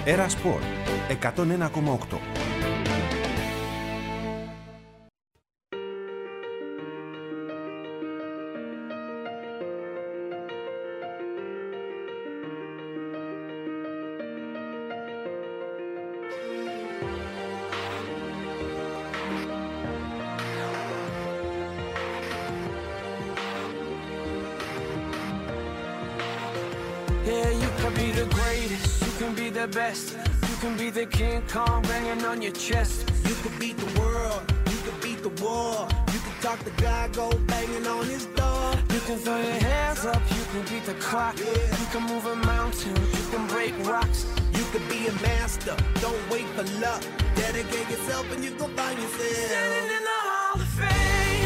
Έρα Σπορ 101,8. Yeah, you can be the greatest, you can be the best, you can be the King Kong banging on your chest. You can beat the world, you can beat the war, you can talk the guy, go banging on his door. You can throw your hands up, you can beat the clock, you can move a mountain, you can break rocks. You can be a master, don't wait for luck. Dedicate yourself and you can find yourself Standing in the Hall of Fame,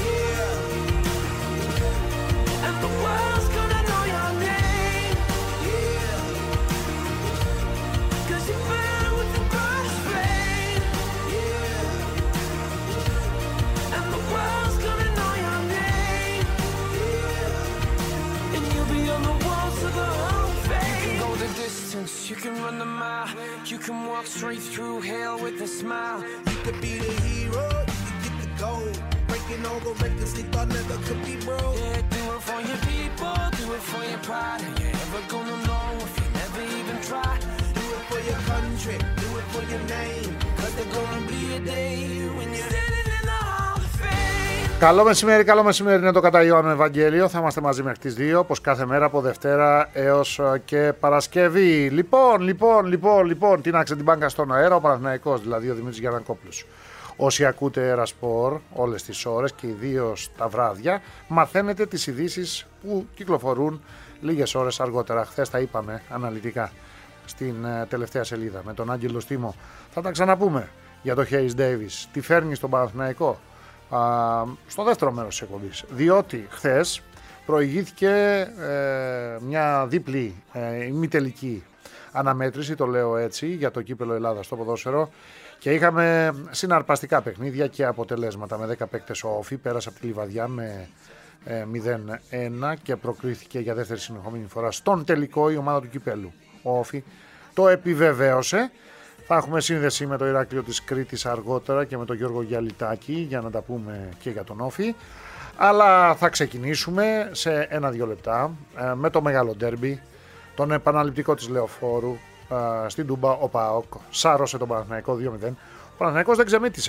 yeah. and the world's gonna know your name, Yeah, 'cause you burn with the brightest flame, yeah, and the world's gonna know your name, yeah. and you'll be on the walls of the Hall of Fame. You can go the distance, you can run the mile, you can walk straight through hell with a smile. You could be the hero, you could get the gold. Breaking all the records they thought never could be broke. Yeah, do it for your people, do it for your pride. And you're never gonna know if you never even try. Do it for your country, do it for your name. 'Cause there's gonna be a day when you're Standing in the Hall of Fame. Καλό μεσημέρι, είναι το κατά Ιωάννου Ευαγγέλιο. Θα είμαστε μαζί μέχρι τις 2, όπως κάθε μέρα από Δευτέρα έως και Παρασκευή. Λοιπόν, τίναξε την μπάνκα στον αέρα, ο Παναθηναϊκός, δηλαδή ο Δημήτρης Γιαννακόπουλος. Όσοι ακούτε Έρα Σπορ όλες τις ώρες και ιδίως τα βράδια, μαθαίνετε τις ειδήσεις που κυκλοφορούν λίγες ώρες αργότερα. Χθες τα είπαμε αναλυτικά στην τελευταία σελίδα με τον Άγγελο Στήμο. Θα τα ξαναπούμε για το Hayes Davis. Τι φέρνει στον Παναθηναϊκό στο δεύτερο μέρος της εκπομπής. Διότι χθες προηγήθηκε μια δίπλη ημιτελική αναμέτρηση, το λέω έτσι, για το κύπελλο Ελλάδας στο ποδόσφαιρο. Και είχαμε συναρπαστικά παιχνίδια και αποτελέσματα. Με 10 παίκτες ο Όφη πέρασε από τη Λιβαδιά με 0-1 και προκρίθηκε για δεύτερη συνεχόμενη φορά στον τελικό η ομάδα του κυπέλλου. Ο Όφη το επιβεβαίωσε. Θα έχουμε σύνδεση με το Ηράκλειο της Κρήτης αργότερα και με τον Γιώργο Γιαλιτάκη για να τα πούμε και για τον Όφη. Αλλά θα ξεκινήσουμε σε 1-2 λεπτά με το μεγάλο ντέρμπι, τον επαναληπτικό της Λεωφόρου. Στην Τούμπα ο ΠΑΟΚ σάρωσε τον Παναθηναϊκό 2-0. Ο Παναθηναϊκός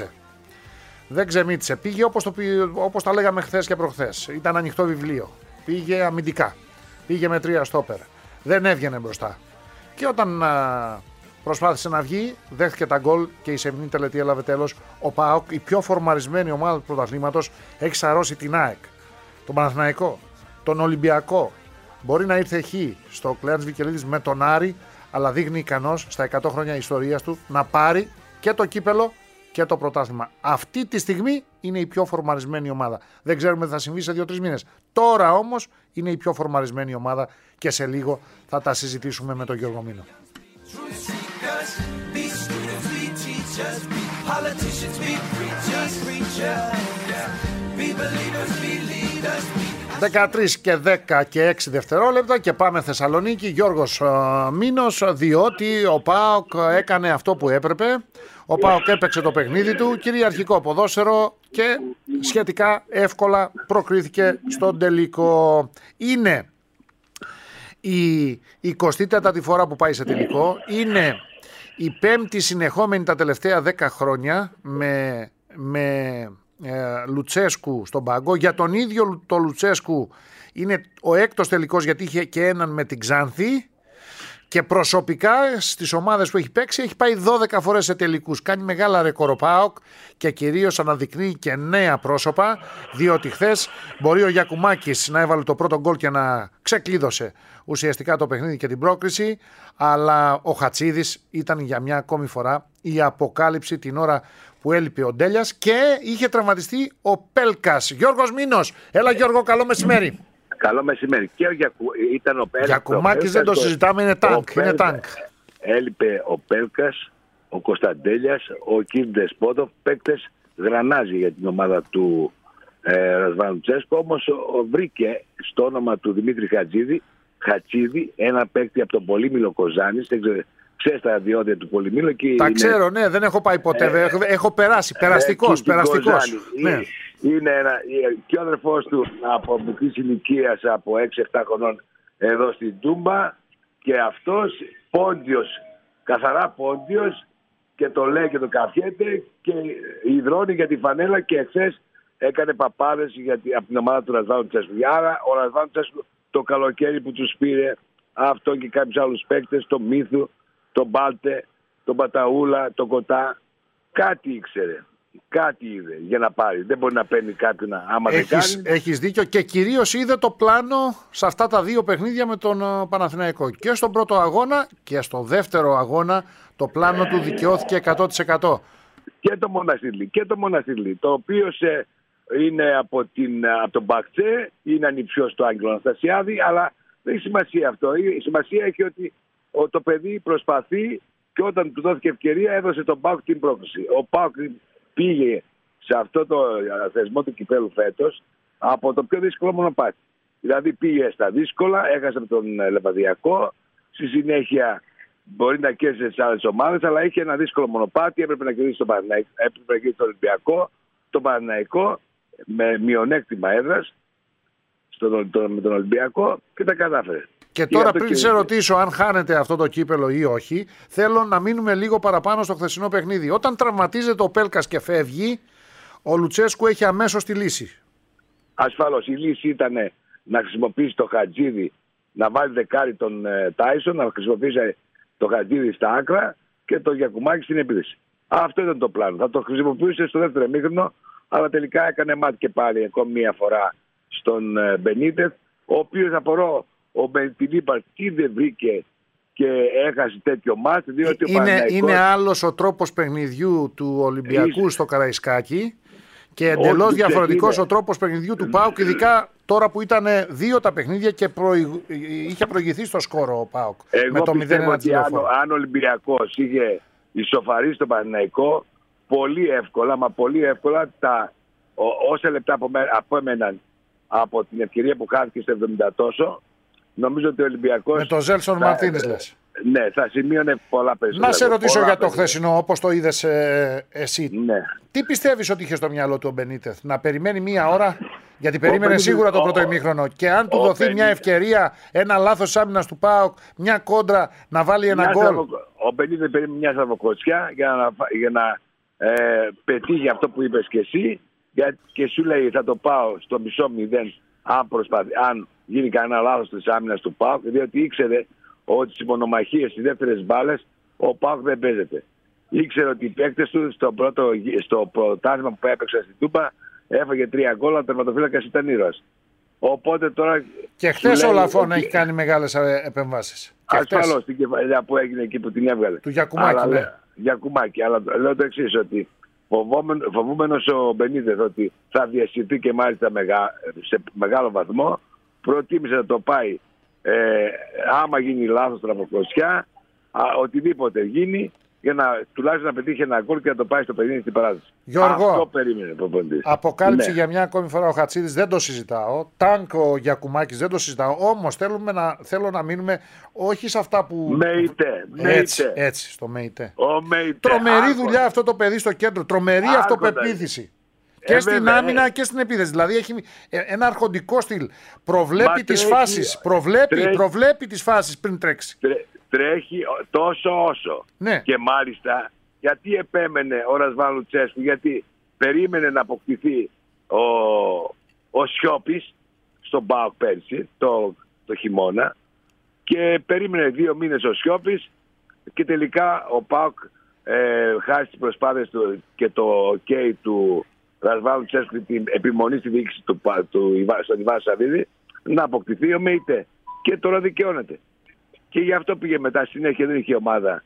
δεν ξεμήτησε. Πήγε όπως τα λέγαμε χθες και προχθές. Ήταν ανοιχτό βιβλίο. Πήγε αμυντικά. Πήγε με 3 στόπερ. Δεν έβγαινε μπροστά. Και όταν προσπάθησε να βγει, δέχτηκε τα γκολ και η σεμνή τελετή έλαβε τέλος. Ο ΠΑΟΚ, η πιο φορμαρισμένη ομάδα του πρωταθλήματος, έχει σαρώσει την ΑΕΚ, τον Παναθηναϊκό, τον Ολυμπιακό. Μπορεί να ήρθε χ στο Κλέανθης Βικελίδης με τον Άρη, αλλά δείχνει ικανός στα 100 χρόνια ιστορίας του να πάρει και το κύπελο και το πρωτάθλημα. Αυτή τη στιγμή είναι η πιο φορμαρισμένη ομάδα. Δεν ξέρουμε τι θα συμβεί σε 2-3 μήνες. Τώρα όμως είναι η πιο φορμαρισμένη ομάδα και σε λίγο θα τα συζητήσουμε με τον Γιώργο Μήνο. 13 και 10 και 6 δευτερόλεπτα και πάμε Θεσσαλονίκη. Γιώργος Μήνος, διότι ο ΠΑΟΚ έκανε αυτό που έπρεπε. Ο ΠΑΟΚ έπαιξε το παιχνίδι του, κυριαρχικό ποδόσφαιρο και σχετικά εύκολα προκρίθηκε στον τελικό. Είναι η 24η φορά που πάει σε τελικό. Είναι η 5η συνεχόμενη τα τελευταία 10 χρόνια με Λουτσέσκου στον πάγκο. Για τον ίδιο το Λουτσέσκου είναι ο 6ος τελικός, γιατί είχε και έναν με την Ξάνθη, και προσωπικά στις ομάδες που έχει παίξει έχει πάει 12 φορές σε τελικούς. Κάνει μεγάλα ρεκόρ ο ΠΑΟΚ και κυρίως αναδεικνύει και νέα πρόσωπα, διότι χθες μπορεί ο Γιακουμάκης να έβαλε το πρώτο γκολ και να ξεκλείδωσε ουσιαστικά το παιχνίδι και την πρόκριση, αλλά ο Χατσίδης ήταν για μια ακόμη φορά η αποκάλυψη την ώρα που έλειπε ο Ντέλιας και είχε τραυματιστεί ο Πέλκας. Γιώργος Μήνος, έλα Γιώργο, καλό μεσημέρι. Καλό μεσημέρι. Και ήταν ο Πέλκας. Γιακουμάκης δεν το συζητάμε, είναι τάγκ. Έλειπε ο Πέλκας, ο Κωνσταντέλιας, ο Κιν Ντεσπότοφ, παίκτες γρανάζι για την ομάδα του Ρασβάν Τσέσκο. Όμως βρήκε στο όνομα του Δημήτρη Χατσίδη ένα παίκτη από τον Πολύμιλο Κοζάνης, Ξέρεις τα διόδια του Πολυμήλου. Τα ξέρω, ναι, δεν έχω πάει ποτέ. Έχω περάσει. Περαστικός. Ναι. Είναι και ο αδερφός του από μικρής ηλικίας, από 6-7 χρονών, εδώ στην Τούμπα, και αυτός πόντιος, καθαρά πόντιος, και το λέει και το καφιέται και υδρώνει για τη φανέλα, και εχθές έκανε παπάδες από την ομάδα του Ρασβάνου Τσέσκου. Άρα ο Ρασβάνου Τσέσκου το καλοκαίρι που τους πήρε αυτό και κάποιους άλλους παίκτες, το Μύθου, τον Μπάλτε, τον Παταούλα, τον Κοτά, κάτι ήξερε. Κάτι είδε για να πάρει. Δεν μπορεί να παίρνει κάποιον άμα δεν κάνει. Έχεις δίκιο, και κυρίως είδε το πλάνο σε αυτά τα δύο παιχνίδια με τον Παναθηναϊκό. Και στον πρώτο αγώνα και στο δεύτερο αγώνα το πλάνο του δικαιώθηκε 100%. Και το Μοναστηρλί, το οποίο είναι από τον Μπαχτσέ, είναι ανιψιός του Άγγελου Αναστασιάδη, αλλά δεν έχει σημασία αυτό. Η σημασία έχει ότι το παιδί προσπαθεί, και όταν του δόθηκε ευκαιρία έδωσε τον ΠΑΟΚ την πρόκληση. Ο ΠΑΟΚ πήγε σε αυτό το θεσμό του κυπέλου φέτος από το πιο δύσκολο μονοπάτι. Δηλαδή πήγε στα δύσκολα, έχασε τον Λεβαδιακό, στη συνέχεια μπορεί να κέρδισε τις άλλες ομάδες, αλλά είχε ένα δύσκολο μονοπάτι, έπρεπε να κερδίσει τον Παναθηναϊκό, έπρεπε να κερδίσει τον Ολυμπιακό, τον Παναθηναϊκό με μειονέκτημα έδρας με τον Ολυμπιακό, και τα κατάφερε. Και τώρα πριν σε ρωτήσω αν χάνεται αυτό το κύπελο ή όχι, θέλω να μείνουμε λίγο παραπάνω στο χθεσινό παιχνίδι. Όταν τραυματίζεται ο Πέλκας και φεύγει, ο Λουτσέσκου έχει αμέσως τη λύση. Ασφαλώς. Η λύση ήταν να χρησιμοποιήσει το Χατζίδη, να βάλει δεκάρι τον Τάισον, να χρησιμοποιήσει το Χατζίδη στα άκρα και το Γιακουμάκη στην επίθεση. Αυτό ήταν το πλάνο. Θα το χρησιμοποιούσε στο δεύτερο ημίχρονο, αλλά τελικά έκανε μάτι και πάλι ακόμη μία φορά στον Μπενίτεθ, ο οποίος, απορώ, ο Μπεντιλίπαρ τι δεν βρήκε και έχασε τέτοιο μάτι, διότι είναι άλλος ο τρόπος παιχνιδιού του Ολυμπιακού στο Καραϊσκάκι και εντελώς διαφορετικός ο τρόπος παιχνιδιού του ΠΑΟΚ, ειδικά τώρα που ήταν 2 τα παιχνίδια και είχε προηγηθεί στο σκόρο ο ΠΑΟΚ με το 0-1 της Λεωφόρου. Αν ο Ολυμπιακός είχε ισοφαρίσει τον Παναθηναϊκό, πολύ εύκολα όσα λεπτά απέμεναν από την ευκαιρία που χάθηκε στο 70 τόσο, νομίζω ότι ο Ολυμπιακός... Με τον Ζέλσον Μαρτίνες λες. Ναι, θα σημείωνε πολλά περισσότερα. Να σε ρωτήσω για το χθεσινό, όπως το είδες εσύ. Ναι. Τι πιστεύεις ότι είχε στο μυαλό του ο Μπενίτεθ? Να περιμένει μία ώρα, γιατί περίμενε σίγουρα το πρώτο ημίχρονο, και αν του δοθεί μια ευκαιρία, ένα λάθος άμυνας του ΠΑΟΚ, μια κόντρα, να βάλει ένα γκολ? Ο Μπενίτεθ περίμενε μια στραβοκοτσιά για να πετύχει αυτό που είπες και εσύ, και σου λέει θα το πάω στο μισό 0 αν γίνει κανένα λάθος της άμυνας του ΠΑΟΚ, διότι ήξερε ότι στις μονομαχίες, στις δεύτερες μπάλες, ο ΠΑΟΚ δεν παίζεται. Ήξερε ότι οι παίκτες του στο πρωτάθλημα που έπαιξαν στην Τούμπα έφαγε 3 γκολ, ο τερματοφύλακας ήταν ήρωας. Οπότε τώρα... Και χθες ο Λαφών έχει κάνει μεγάλες επεμβάσεις. Ασφαλώς την κεφαλιά που έγινε εκεί που την έβγαλε. Του Γιακουμάκη, ναι. Γιακουμάκη, αλλά λέω το εξής, ότι φοβούμενος ο Μπενίτεθ ότι θα διασυρθεί και μάλιστα σε μεγάλο βαθμό, προτίμησε να το πάει άμα γίνει λάθος τραβοκροσιά, οτιδήποτε γίνει, για να τουλάχιστον να πετύχει ένα γκολ και να το πάει στο παιχνίδι στην παράδοση. Γιώργο, αυτό περίμενε προπονητής. Αποκάλυψη, ναι, για μια ακόμη φορά ο Χατσίδης, δεν το συζητάω. Τάνκ ο Γιακουμάκης, δεν το συζητάω. Όμως θέλω να μείνουμε όχι σε αυτά που... ΜΕΙΤΕ. Έτσι, στο ΜΕΙΤΕ. Τρομερή δουλειά αυτό το παιδί στο κέντρο. Τρομερή αυτοπεποίθηση. Και στην άμυνα και στην επίθεση. Δηλαδή έχει ένα αρχοντικό στυλ. Προβλέπει τις φάσεις. Προβλέπει τις φάσεις πριν τρέξει. Τρέχει τόσο όσο. Ναι. Και μάλιστα, γιατί επέμενε ο Ρασβάν Λουτσέσκου? Γιατί περίμενε να αποκτηθεί ο Σιώπης στον ΠΑΟΚ πέρσι, το χειμώνα, και περίμενε 2 μήνες ο Σιώπης, και τελικά ο ΠΑΟΚ χάσει τις προσπάθειες του και το OK του Ρασβάν Λουτσέσκου, την επιμονή στη διοίκηση στον Ιβάν Σαββίδη, να αποκτηθεί ο ΜΕΙΤΕ. Και τώρα δικαιώνεται. Και γι' αυτό πήγε μετά, συνέχεια δεν είχε ομάδα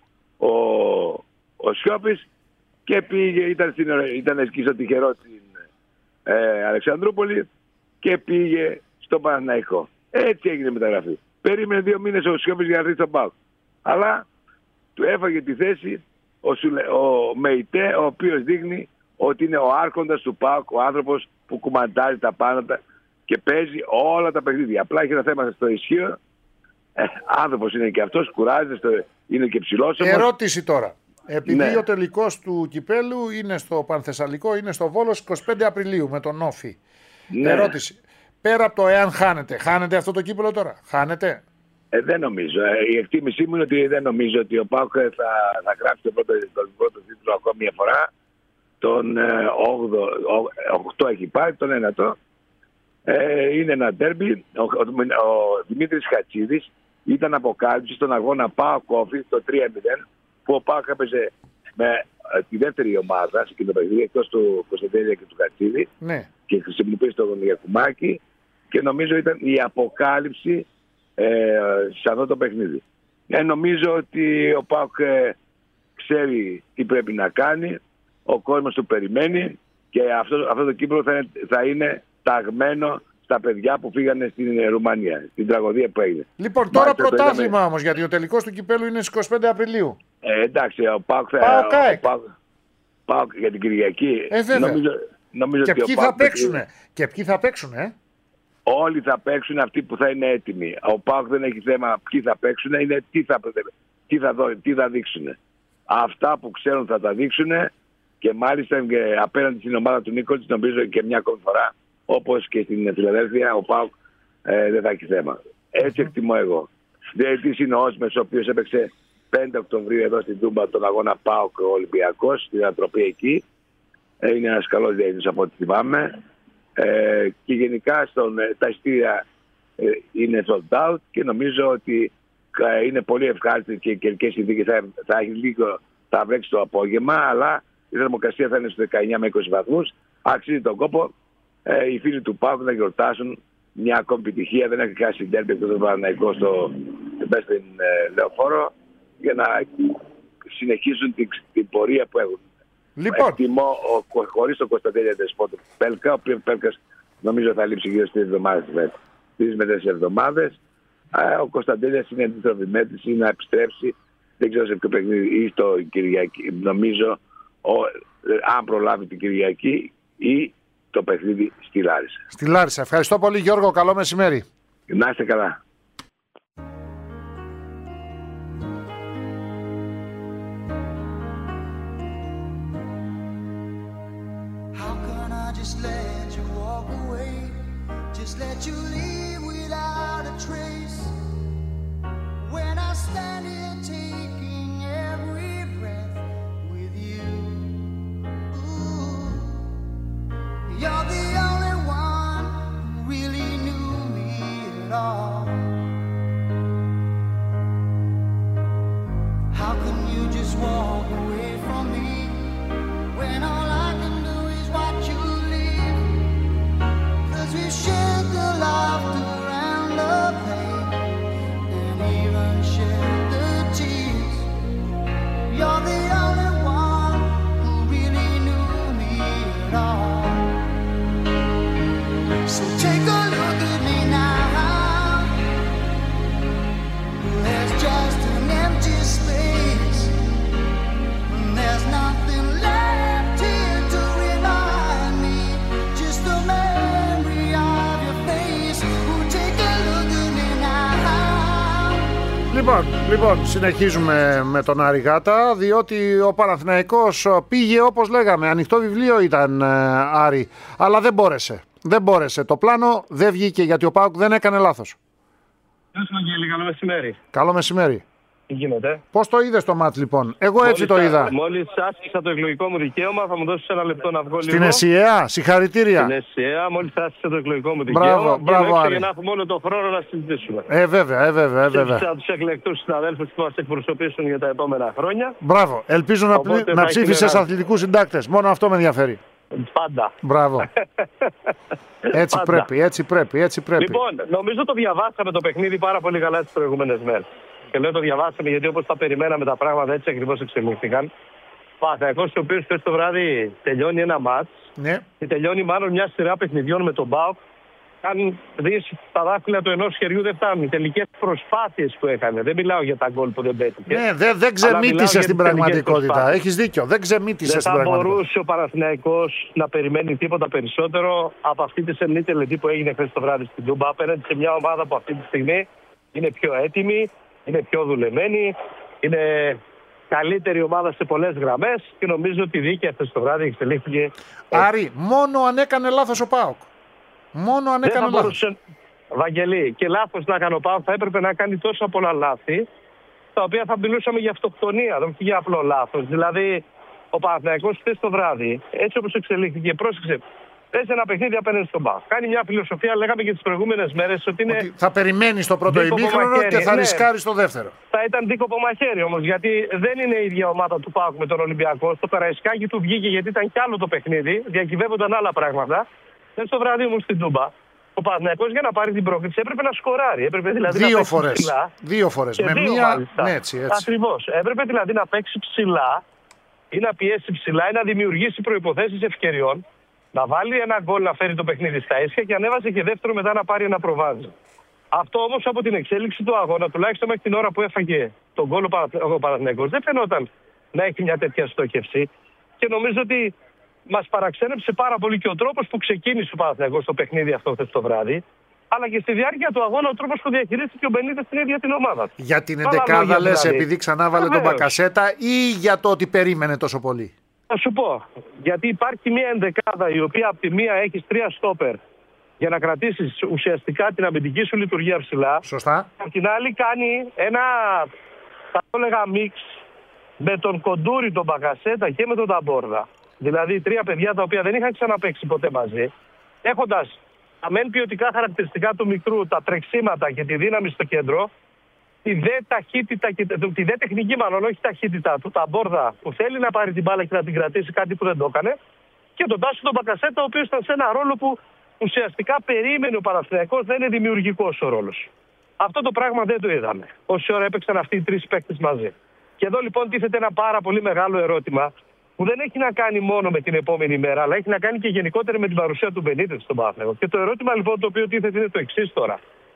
ο Σιώπης, και ήταν εκεί στο τυχερό στην Αλεξανδρούπολη και πήγε στον Παναθηναϊκό. Έτσι έγινε η μεταγραφή. Περίμενε 2 μήνες ο Σιώπης για να έρθει στον ΠΑΟΚ. Αλλά του έφαγε τη θέση ο ΜΕΙΤΕ, ο οποίος δείχνει ότι είναι ο άρχοντας του ΠΑΟΚ, ο άνθρωπος που κουμαντάζει τα πάντα και παίζει όλα τα παιχνίδια. Απλά έχει ένα θέμα στο ισχύο. Άνθρωπος είναι και αυτός, κουράζεται είναι και ψηλός. Ερώτηση τώρα. Επειδή Ναι. ο τελικός του κυπέλου είναι στο Πανθεσσαλικό, είναι στο Βόλος 25 Απριλίου με τον Όφη. Ναι. Ερώτηση. Πέρα από το εάν χάνεται αυτό το κύπελο τώρα. Χάνεται. Δεν νομίζω. Η εκτίμησή μου είναι ότι δεν νομίζω ότι ο ΠΑΟΚ θα γράψει τον πρώτο τίτλο ακόμη μια φορά. Τον 8 έχει πάρει, τον 9ο. Είναι ένα ντέρμπι. Ο Δημήτρης Χατσίδης ήταν αποκάλυψη στον αγώνα ΠΑΟΚ Όφη το 3-0, που ο ΠΑΟΚ έπαιζε με τη δεύτερη ομάδα σε εκείνο το παιχνίδι, εκτός του Κωνσταντέλια και του Χατσίδη, Ναι. και χρησιμοποίησε τον Γιακουμάκη, και νομίζω ήταν η αποκάλυψη σε αυτό το παιχνίδι. Νομίζω ότι ο ΠΑΟΚ ξέρει τι πρέπει να κάνει, ο κόσμος του περιμένει, και αυτό το κύπελο θα είναι ταγμένο στα παιδιά που φύγανε στην Ρουμανία, στην τραγωδία που έγινε. Λοιπόν, τώρα Μάλιστα, πρωτάθλημα όμως, γιατί ο τελικός του κυπέλου είναι στις 25 Απριλίου. Εντάξει, ο ΠΑΟΚ ΠΑΟΚ για την Κυριακή. Βέβαια. Νομίζω Και ότι ποιοι θα παίξουνε. Και ποιοι θα παίξουνε. Όλοι θα παίξουν αυτοί που θα είναι έτοιμοι. Ο ΠΑΟΚ δεν έχει θέμα ποιοι θα παίξουν, είναι τι θα δείξουν. Αυτά που ξέρουν θα τα δείξουν, και μάλιστα και απέναντι στην ομάδα του Νίκολτς, νομίζω και μια ακόμη φορά, όπως και στην Φιλαδέλφια, ο ΠΑΟΚ δεν θα έχει θέμα. Έτσι εκτιμώ εγώ. Διαιτητής είναι ο Όσμες, ο οποίος έπαιξε 5 Οκτωβρίου εδώ στην Τούμπα τον αγώνα ΠΑΟΚ Ολυμπιακός, στην ανατροπή εκεί. Είναι ένας καλός διαιτητής από ό,τι θυμάμαι. Και γενικά τα ειστήρια είναι sold out, και νομίζω ότι είναι πολύ ευχάριστη και οι καιρικές συνθήκες θα έχει λίγο, θα βρέξει το απόγευμα, αλλά η θερμοκρασία θα είναι στους 19 με 20 βαθμούς. Αξίζει τον κόπο οι φίλοι του ΠΑΟΚ να γιορτάσουν μια ακόμη επιτυχία. Δεν έχει χάσει ντέρμπι εκτός του Παναθηναϊκού στην Λεωφόρο, για να συνεχίσουν την πορεία που έχουν. Λοιπόν. Εκτιμώ χωρίς τον Κωνσταντέλια Δεσπότο Πέλκα, ο οποίος Πέλκας νομίζω θα λείψει γύρω στις 3 με 4 εβδομάδες. Ο Κωνσταντέλιας είναι αντίστροφη μέτρηση να επιστρέψει, δεν ξέρω σε ποιο παιχνίδι, ή στο Κυριακή, νομίζω, αν προλάβει την Κυριακή, ή το παιχνίδι στη Λάρισα. Στη Λάρισα. Ευχαριστώ πολύ, Γιώργο. Καλό μεσημέρι. Να είστε καλά. How can I just let you walk away? Just let you leave without a trace. When I stand here taking every breath with you. Ooh, you're the only one who really knew me at all. How can you just walk away from me when all I can do is watch you leave? 'Cause we shared the laughter and the pain, and even shared the tears. You're the only one who really knew me at all. So take a look at me now. There's just an empty space. There's nothing left here to remind me. Just a memory of your face. Oh, take a look at me now. Λοιπόν, συνεχίζουμε με τον Άρη Γάτα, διότι ο Παναθηναϊκός πήγε όπως λέγαμε, ανοιχτό βιβλίο ήταν, Άρη, αλλά δεν μπόρεσε. Δεν μπόρεσε. Το πλάνο δεν βγήκε, γιατί ο ΠΑΟΚ δεν έκανε λάθος. Γεια σου, Αγγέλη, καλό μεσημέρι. Καλό μεσημέρι. Τι γίνεται? Πώς το είδες το μάτς, λοιπόν? Εγώ έτσι το είδα. Μόλις άσκησα το εκλογικό μου δικαίωμα, θα μου δώσεις ένα λεπτό να βγω λίγο. Στην ΕΣΥΑ, συγχαρητήρια. Στην ΕΣΥΑ, μόλις άσκησα το εκλογικό μου δικαίωμα. Μπράβο, Άρη. Και να έχουμε όλο τον χρόνο να συζητήσουμε. Βέβαια. Από τους εκλεκτούς συναδέλφους που μας εκπροσωπήσουν για τα επόμενα χρόνια. Μπράβο. Ελπίζω να ψήφισες αθλητικούς συντάκτες. Μόνο αυτό με ενδιαφέρει. Πάντα. Μπράβο. Έτσι πρέπει. Λοιπόν, νομίζω το διαβάσαμε το παιχνίδι πάρα πολύ καλά τις προηγούμενες μέρες. Και λέω το διαβάσαμε γιατί όπως τα περιμέναμε τα πράγματα έτσι ακριβώς εξελίχθηκαν. Παναθηναϊκός, ο οποίος χθες το βράδυ τελειώνει ένα μάτς, Ναι. και τελειώνει μάλλον μια σειρά παιχνιδιών με τον ΠΑΟΚ. Αν δεις, τα δάχτυλα του ενός χεριού δεν φτάνουν. Οι τελικές προσπάθειες που έκανε. Δεν μιλάω για τα γκολ που δεν πέτυχε. Ναι, δεν ξεμύτησε στην πραγματικότητα. Έχεις δίκιο. Δεν ξεμύτησε στην πραγματικότητα. Δεν θα μπορούσε ο Παναθηναϊκός να περιμένει τίποτα περισσότερο από αυτή τη σεμνή τελετή που έγινε χθες το βράδυ στην Τούμπα, απέναντι σε μια ομάδα που αυτή τη στιγμή είναι πιο έτοιμη, είναι πιο δουλεμένη, Είναι καλύτερη ομάδα σε πολλές γραμμές και νομίζω ότι η δίκαια αυτές το βράδυ εξελίχθηκε. Άρη, μόνο αν έκανε λάθος ο ΠΑΟΚ. Μόνο αν έκανε λάθος. Βαγγελή, και λάθος να κάνει ο ΠΑΟΚ, θα έπρεπε να κάνει τόσα πολλά λάθη, τα οποία θα μιλούσαμε για αυτοκτονία, όχι για απλό λάθος. Δηλαδή, ο Παναθηναϊκός χθες το βράδυ, έτσι όπως εξελίχθηκε, πρόσεξε, παίζει ένα παιχνίδι απέναντι στον ΠΑΟΚ. Κάνει μια φιλοσοφία, λέγαμε και τις προηγούμενες μέρες, ότι είναι. Ότι θα περιμένει στο πρώτο ημίχρονο και θα ρισκάρει στο δεύτερο. Θα ήταν δίκοπο μαχαίρι όμως, γιατί δεν είναι η ίδια ομάδα του ΠΑΟΚ με τον Ολυμπιακό. Στο Καραϊσκάκι του βγήκε γιατί ήταν κι άλλο το παιχνίδι, διακυβεύονταν άλλα πράγματα. Δεν στο βράδυ όμως στην Τούμπα. Ο Παναθηναϊκός για να πάρει την πρόκληση έπρεπε να σκοράρει. Έπρεπε δηλαδή δύο φορές. Με μία. Ναι, έτσι. Ακριβώς. Έπρεπε δηλαδή να παίξει ψηλά ή να πιέσει ψηλά ή να δημιουργήσει προϋποθέσεις ευκαιριών. Να βάλει ένα γκολ να φέρει το παιχνίδι στα ίσια και ανέβασε και δεύτερο μετά να πάρει ένα προβάδισμα. Αυτό όμως από την εξέλιξη του αγώνα, τουλάχιστον μέχρι την ώρα που έφαγε τον γκολ ο Παναθηναϊκός, δεν φαινόταν να έχει μια τέτοια στόχευση. Και νομίζω ότι μας παραξένεψε πάρα πολύ και ο τρόπος που ξεκίνησε ο Παναθηναϊκός το παιχνίδι αυτό χθες το βράδυ, αλλά και στη διάρκεια του αγώνα ο τρόπος που διαχειρίστηκε ο Μπενίτες στην ίδια την ομάδα. Για την εντεκάδα λες δηλαδή, επειδή ξανά βάλε τον Μπακασέτα ή για το ότι περίμενε τόσο πολύ? Θα σου πω. Γιατί υπάρχει μια ενδεκάδα η οποία από τη μία έχει 3 στόπερ για να κρατήσει ουσιαστικά την αμυντική σου λειτουργία ψηλά. Σωστά. Από την άλλη κάνει ένα, θα το έλεγα, μίξ με τον Κοντούρη, τον Μπακασέτα και με τον Ταμπόρδα. Δηλαδή 3 παιδιά τα οποία δεν είχαν ξαναπαίξει ποτέ μαζί. Έχοντας τα μεν ποιοτικά χαρακτηριστικά του μικρού, τα τρεξίματα και τη δύναμη στο κέντρο, τη δε ταχύτητα και τη δε τεχνική, μάλλον όχι ταχύτητα του Ταμπόρδα που θέλει να πάρει την μπάλα και να την κρατήσει, κάτι που δεν το έκανε, και τον Τάσο τον Μπακασέτα, ο οποίος ήταν σε ένα ρόλο που ουσιαστικά περίμενε ο Παναθηναϊκός, δεν είναι δημιουργικός ο ρόλος. Αυτό το πράγμα δεν το είδαμε. Όση ώρα έπαιξαν αυτοί οι 3 παίκτες μαζί. Και εδώ λοιπόν τίθεται ένα πάρα πολύ μεγάλο ερώτημα που δεν έχει να κάνει μόνο με την επόμενη μέρα, αλλά έχει να κάνει και γενικότερα με την παρουσία του Μπενίτες στον Παναθηναϊκό. Και το ερώτημα λοιπόν το οποίο τίθεται είναι το εξής τώρα.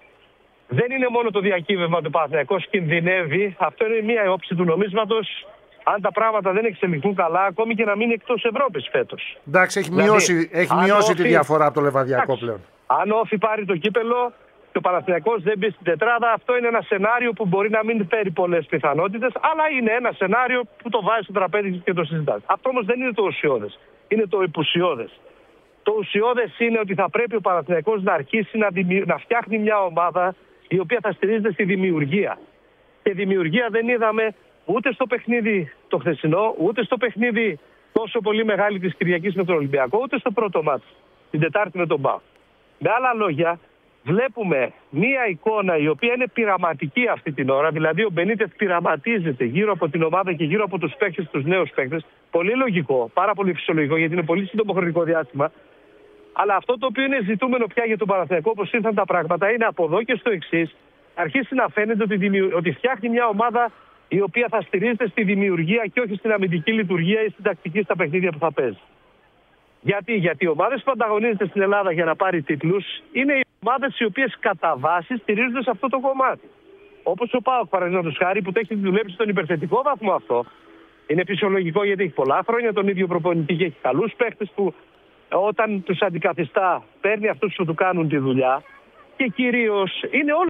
Δεν είναι μόνο το διακύβευμα του Παναθηναϊκός κινδυνεύει, αυτό είναι μία όψη του νομίσματος. Αν τα πράγματα δεν εξελιχθούν καλά, ακόμη και να μείνει εκτός Ευρώπης φέτος. Εντάξει, έχει μειώσει τη διαφορά από το Λεβαδιακό πλέον. Αν ο Όφη πάρει το κύπελο και ο Παναθηναϊκός δεν μπει στην τετράδα, αυτό είναι ένα σενάριο που μπορεί να μην φέρει πολλές πιθανότητες, αλλά είναι ένα σενάριο που το βάζει στο τραπέζι και το συζητάς. Αυτό όμως δεν είναι το ουσιώδες. Είναι το υπουσιώδες. Το ουσιώδες είναι ότι θα πρέπει ο Παναθηναϊκός να αρχίσει να φτιάχνει μια ομάδα η οποία θα στηρίζεται στη δημιουργία. Και δημιουργία δεν είδαμε ούτε στο παιχνίδι το χθεσινό, ούτε στο παιχνίδι τόσο πολύ μεγάλη της Κυριακής με τον Ολυμπιακό, ούτε στο πρώτο μάτς, την Τετάρτη με τον ΠΑΟΚ. Με άλλα λόγια, βλέπουμε μία εικόνα η οποία είναι πειραματική αυτή την ώρα, δηλαδή ο Μπενίτες πειραματίζεται γύρω από την ομάδα και γύρω από τους παίκτες, τους νέους παίκτες. Πολύ λογικό, πάρα πολύ φυσιολογικό, γιατί είναι πολύ σύντομο χρονικό διάστημα. Αλλά αυτό το οποίο είναι ζητούμενο πια για τον Παναθηναϊκό, όπως ήρθαν τα πράγματα, είναι από εδώ και στο εξής, αρχίσει να φαίνεται ότι φτιάχνει μια ομάδα η οποία θα στηρίζεται στη δημιουργία και όχι στην αμυντική λειτουργία ή στην τακτική στα παιχνίδια που θα παίζει. Γιατί οι ομάδες που ανταγωνίζονται στην Ελλάδα για να πάρει τίτλους είναι οι ομάδες οι οποίες κατά βάση στηρίζονται σε αυτό το κομμάτι. Όπως ο ΠΑΟΚ, παραδείγματος χάρη, που το έχει δουλέψει στον υπερθετικό βαθμό αυτό. Είναι φυσιολογικό γιατί έχει πολλά χρόνια τον ίδιο προπονητή και έχει καλούς παίχτες που όταν τους αντικαθιστά παίρνει αυτούς που του κάνουν τη δουλειά και κυρίως είναι όλοι.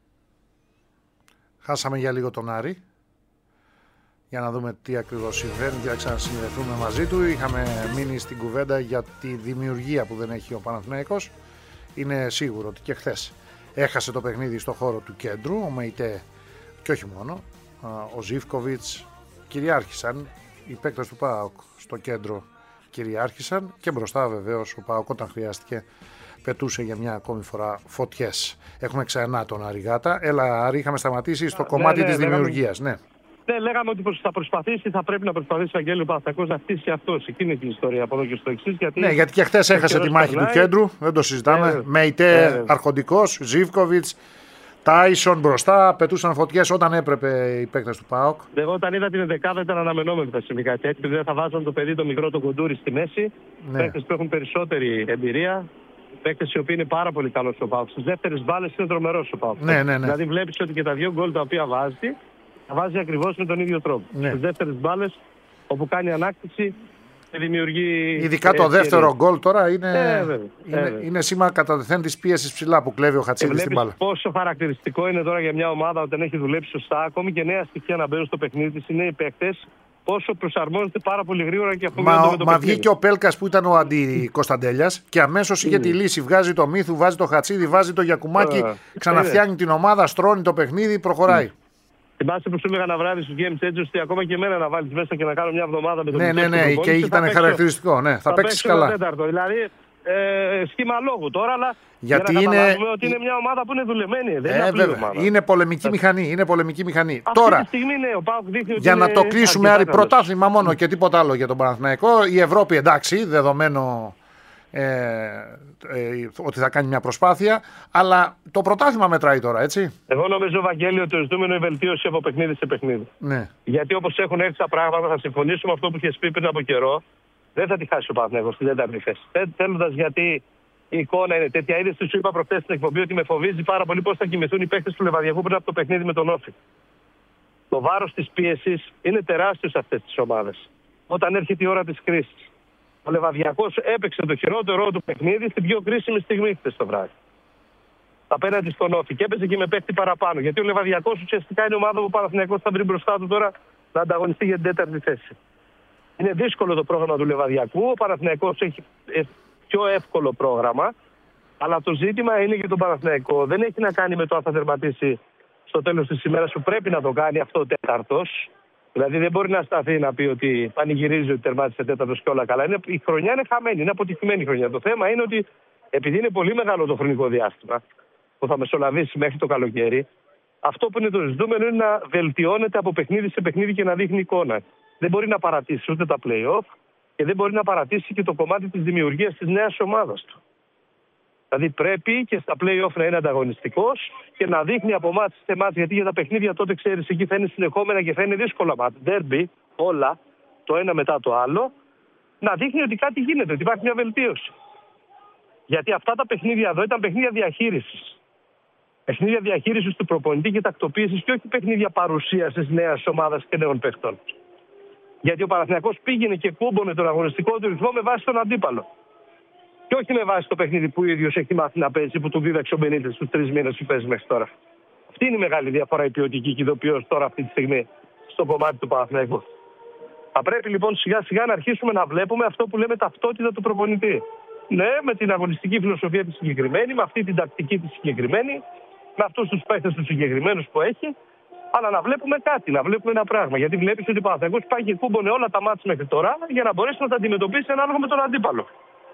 Χάσαμε για λίγο τον Άρη για να δούμε τι ακριβώς συμβαίνει και να ξανασυνδεθούμε μαζί του. Είχαμε μείνει στην κουβέντα για τη δημιουργία που δεν έχει ο Παναθηναϊκός. Είναι σίγουρο ότι και χθες έχασε το παιχνίδι στο χώρο του κέντρου. Ο Μεϊτέ και όχι μόνο, ο Ζίβκοβιτς κυριάρχησαν. Οι παίκτες του ΠΑΟΚ στο κέντρο κυριάρχησαν και μπροστά βεβαίως ο ΠΑΟΚ όταν χρειάστηκε πετούσε για μια ακόμη φορά φωτιές. Έχουμε ξανά τον Άρη Γάτα. Έλα Άρη, είχαμε σταματήσει στο κομμάτι της δημιουργίας. Ναι. Ναι, λέγαμε ότι θα πρέπει να προσπαθήσει ο Αγγέλιο Παναθηναϊκός να χτίσει αυτός. Εκείνη είναι την ιστορία από εδώ και στο εξής. Ναι, γιατί και χθες έχασε τη μάχη του κέντρου, δεν το συζητάμε. Μεϊτέ αρχοντικός, Ζίβκοβιτς, Τάισον μπροστά, πετούσαν φωτιές όταν έπρεπε οι παίκτες του ΠΑΟΚ. Εγώ όταν είδα την ενδεκάδα ήταν αναμενόμενο θα συμβεί κάτι έτσι. Δεν θα βάζαν το παιδί το μικρό, τον Κοντούρη στη μέση. Ναι. Παίκτες που έχουν περισσότερη εμπειρία. Παίκτες οι οποίοι είναι πάρα πολύ καλός ο ΠΑΟΚ. Στις δεύτερες μπάλες είναι τρομερός ο ΠΑΟΚ. Ναι. Δηλαδή βλέπεις ότι και τα 2 γκολ τα οποία βάζει, τα βάζει ακριβώς με τον ίδιο τρόπο. Ναι. Στις δεύτερες μπάλες όπου κάνει ανάκτηση δημιουργεί. Ειδικά το δεύτερο γκολ τώρα βέβαια. είναι σήμα κατά τεθέν της πίεσης ψηλά που κλέβει ο Χατσίδης στην μπάλα. Πόσο χαρακτηριστικό είναι τώρα για μια ομάδα όταν έχει δουλέψει σωστά, ακόμη και νέα στοιχεία να μπαίνουν στο παιχνίδι της, είναι οι παίκτες. Πόσο προσαρμόζεται πάρα πολύ γρήγορα και αφομοιώνεται με το παιχνίδι. Βγήκε ο Πέλκας που ήταν ο αντι-Κωνσταντέλιας και αμέσως είχε τη λύση. Βγάζει το Μίθου, βάζει το Χατσίδη, βάζει το Γιακουμάκι, ξαναφτιάχνει την ομάδα, στρώνει το παιχνίδι, προχωράει. Θυμάσαι που σου έλεγα ένα βράδυ στους Game Changers ότι ακόμα και εμένα να βάλεις μέσα και να κάνω μια εβδομάδα με τον Ναι, και ήταν χαρακτηριστικό. Ναι, θα παίξεις καλά. Τέταρτο, δηλαδή, σχήμα λόγου τώρα, αλλά γιατί για να καταλάβουμε ότι είναι μια ομάδα που είναι δουλεμένη. Δεν είναι απλή ομάδα. Είναι πολεμική μηχανή. Αυτή Τώρα, τη στιγμή, ναι, ο ΠΑΟΚ δείχνει ότι για να το κλείσουμε, Άρη, πρωτάθλημα μόνο και τίποτα άλλο για τον Παναθηναϊκό. Η Ευρώπη, εντάξει, δεδομένο ότι θα κάνει μια προσπάθεια, αλλά το πρωτάθλημα μετράει τώρα, έτσι. Εγώ νομίζω, Βαγγέλη, ότι το ζητούμενο είναι η βελτίωση από παιχνίδι σε παιχνίδι. Ναι. Γιατί όπως έχουν έρθει τα πράγματα, θα συμφωνήσω με αυτό που είχε πει πριν από καιρό, δεν θα τη χάσει ο Παναθηναϊκός στην τέταρτη θέση. Θέλοντας, γιατί η εικόνα είναι τέτοια. Είδες, σου είπα προχθές στην εκπομπή ότι με φοβίζει πάρα πολύ πώς θα κοιμηθούν οι παίκτες του Λεβαδιακού πριν από το παιχνίδι με τον Όφη. Το βάρος της πίεσης είναι τεράστιο σε αυτές τις ομάδες. Όταν έρχεται η ώρα της κρίσης. Ο Λεβαδιακός έπαιξε το χειρότερο του παιχνίδι στην πιο κρίσιμη στιγμή χθες το βράδυ. Απέναντι στον Όφη. Και έπαιζε και με παίχτη παραπάνω. Γιατί ο Λεβαδιακός ουσιαστικά είναι ομάδα που ο Παναθηναϊκός θα βρει μπροστά του τώρα να ανταγωνιστεί για την τέταρτη θέση. Είναι δύσκολο το πρόγραμμα του Λεβαδιακού. Ο Παναθηναϊκός έχει πιο εύκολο πρόγραμμα. Αλλά το ζήτημα είναι για τον Παναθηναϊκό. Δεν έχει να κάνει με το αν θα τερματίσει στο τέλος της ημέρας που πρέπει να το κάνει αυτό ο τέταρτος. Δηλαδή δεν μπορεί να σταθεί να πει ότι πανηγυρίζει ότι τερμάτισε τέταρτος και όλα καλά. Η χρονιά είναι χαμένη, είναι αποτυχημένη χρονιά. Το θέμα είναι ότι επειδή είναι πολύ μεγάλο το χρονικό διάστημα που θα μεσολαβήσει μέχρι το καλοκαίρι, αυτό που είναι το ζητούμενο είναι να βελτιώνεται από παιχνίδι σε παιχνίδι και να δείχνει εικόνα. Δεν μπορεί να παρατήσει ούτε τα play-off και δεν μπορεί να παρατήσει και το κομμάτι της δημιουργίας της νέας ομάδας του. Δηλαδή πρέπει και στα play-off να είναι ανταγωνιστικός και να δείχνει από μάτς σε μάτς, γιατί για τα παιχνίδια τότε ξέρεις εκεί θα είναι συνεχόμενα και θα είναι δύσκολα μάτς. Derby, όλα, το ένα μετά το άλλο, να δείχνει ότι κάτι γίνεται, ότι υπάρχει μια βελτίωση. Γιατί αυτά τα παιχνίδια εδώ ήταν παιχνίδια διαχείρισης. Παιχνίδια διαχείρισης του προπονητή και τακτοποίησης και όχι παιχνίδια παρουσίασης νέας ομάδας και νέων παιχτών. Γιατί ο Παναθηναϊκός πήγαινε και κούμπονε τον αγωνιστικό του ρυθμό με βάση τον αντίπαλο. Και όχι με βάση το παιχνίδι που ο ίδιος έχει μάθει να παίζει, που του δίδαξε ο Μπενίτες στους 3 μήνες που παίζει μέχρι τώρα. Αυτή είναι η μεγάλη διαφορά, η ποιοτική και ειδοποιώς τώρα αυτή τη στιγμή στο κομμάτι του Παναθηναϊκού. Θα πρέπει λοιπόν σιγά σιγά να αρχίσουμε να βλέπουμε αυτό που λέμε ταυτότητα του προπονητή. Ναι, με την αγωνιστική φιλοσοφία τη συγκεκριμένη, με αυτή την τακτική τη συγκεκριμένη, με αυτούς τους παίκτες του συγκεκριμένους που έχει, αλλά να βλέπουμε κάτι, να βλέπουμε ένα πράγμα. Γιατί βλέπεις ότι ο Παναθηναϊκός πάει και κούμπονε όλα τα μάτς μέχρι τώρα για να μπορέσει να τα αντιμετωπίσει ανάλογα με τον αντίπαλο.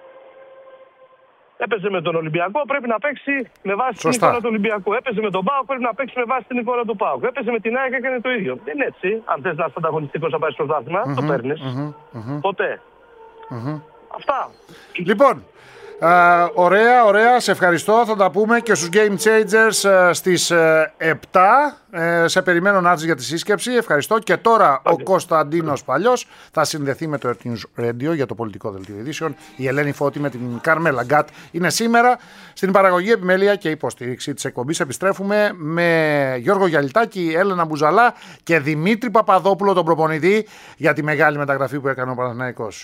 Έπαιζε με τον Ολυμπιακό, πρέπει να παίξει με βάση την εικόνα του Ολυμπιακού. Έπαιζε με τον ΠΑΟΚ, πρέπει να παίξει με βάση την εικόνα του ΠΑΟΚ. Έπαιζε με την ΑΕΚ, έκανε το ίδιο. Δεν είναι έτσι. Αν θες να είσαι ανταγωνιστικός να πάει στο πρωτάθλημα, το παίρνεις. Ποτέ. Αυτά. Λοιπόν, ωραία, σε ευχαριστώ. Θα τα πούμε και στους Game Changers στις 7. Σε περιμένω να έρθεις για τη σύσκεψη. Ευχαριστώ. Και τώρα ο Κωνσταντίνος Παλιός θα συνδεθεί με το Earth News Radio για το πολιτικό δελτίο ειδήσεων. Η Ελένη Φώτη με την Καρμέλα Γκάτ είναι σήμερα στην παραγωγή, επιμέλεια και υποστήριξη της εκπομπής. Επιστρέφουμε με Γιώργο Γιαλιτάκη, Έλενα Μπουζαλά και Δημήτρη Παπαδόπουλο, τον προπονητή, για τη μεγάλη μεταγραφή που έκανε ο Παναθηναϊκός.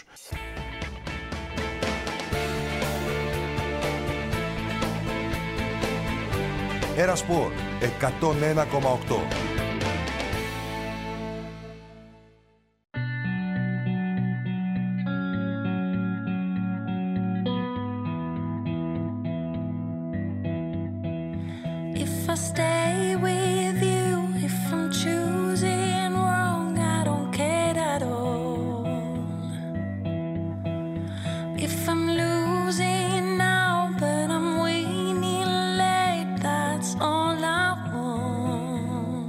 Ένα Σπορ 101,8. If I stay with you, if I'm choosing wrong, I don't care at all. If I'm losing now, but I'm winning late, that's all I want.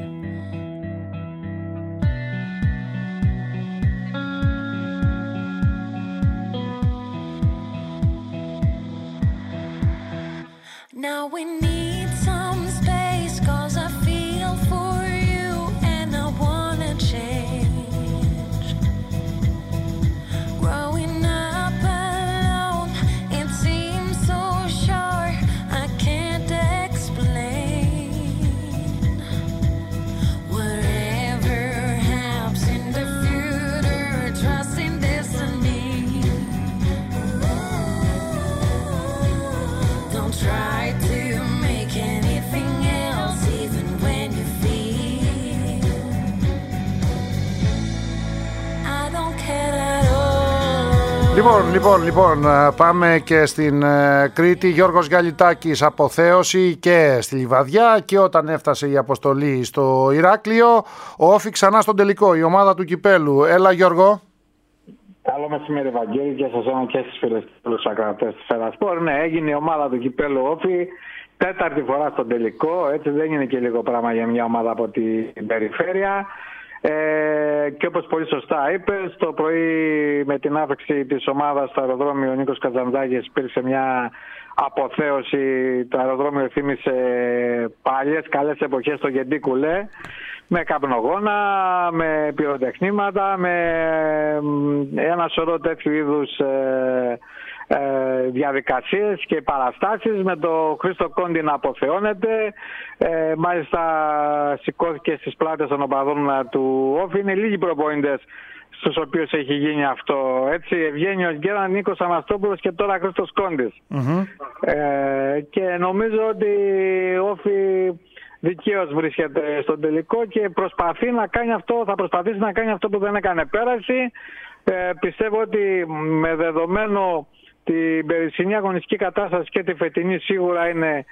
Now we need some space, 'cause I feel for you and I wanna change. Growing up alone, it seems so short, I can't explain. Whatever happens in the future, trusting this and Λοιπόν, πάμε και στην Κρήτη. Γιώργος Γαλιτάκης, αποθέωση και στη Λιβαδιά, και όταν έφτασε η αποστολή στο Ηράκλειο, ο Όφη ξανά στον τελικό, η ομάδα του κυπέλου. Έλα Γιώργο. Καλό μεσημέρι Βαγγέλη και σε εσένα και στις φίλες τους ακροατές της Φερασπορ. Ναι, έγινε η ομάδα του κυπέλου Όφη, τέταρτη φορά στον τελικό, έτσι δεν είναι και λίγο πράγμα για μια ομάδα από την περιφέρεια. Και όπως πολύ σωστά είπες, το πρωί με την άφηξη της ομάδας στο αεροδρόμιο ο Νίκος Κατζαντζάκης υπήρξε μια αποθέωση. Το αεροδρόμιο θύμισε παλιές καλές εποχές στο Γεντή Κουλέ, με καπνογόνα, με πυροτεχνήματα, με ένα σωρό τέτοιου είδους διαδικασίες και παραστάσεις, με το Χρήστο Κόντι να αποθεώνεται. Μάλιστα σηκώθηκε στις πλάτες των οπαδών του Όφη. Είναι λίγοι προπονητές στους οποίους έχει γίνει αυτό. Έτσι, Ευγένιος Γκέραν, Νίκος Αναστόπουλος και τώρα Χρήστος Κόντης. Και νομίζω ότι ο Όφη δικαίως βρίσκεται στον τελικό και προσπαθεί να κάνει αυτό, θα προσπαθήσει να κάνει αυτό που δεν έκανε πέρασι. Πιστεύω ότι με δεδομένο την περσινή αγωνιστική κατάσταση και τη φετινή σίγουρα είναι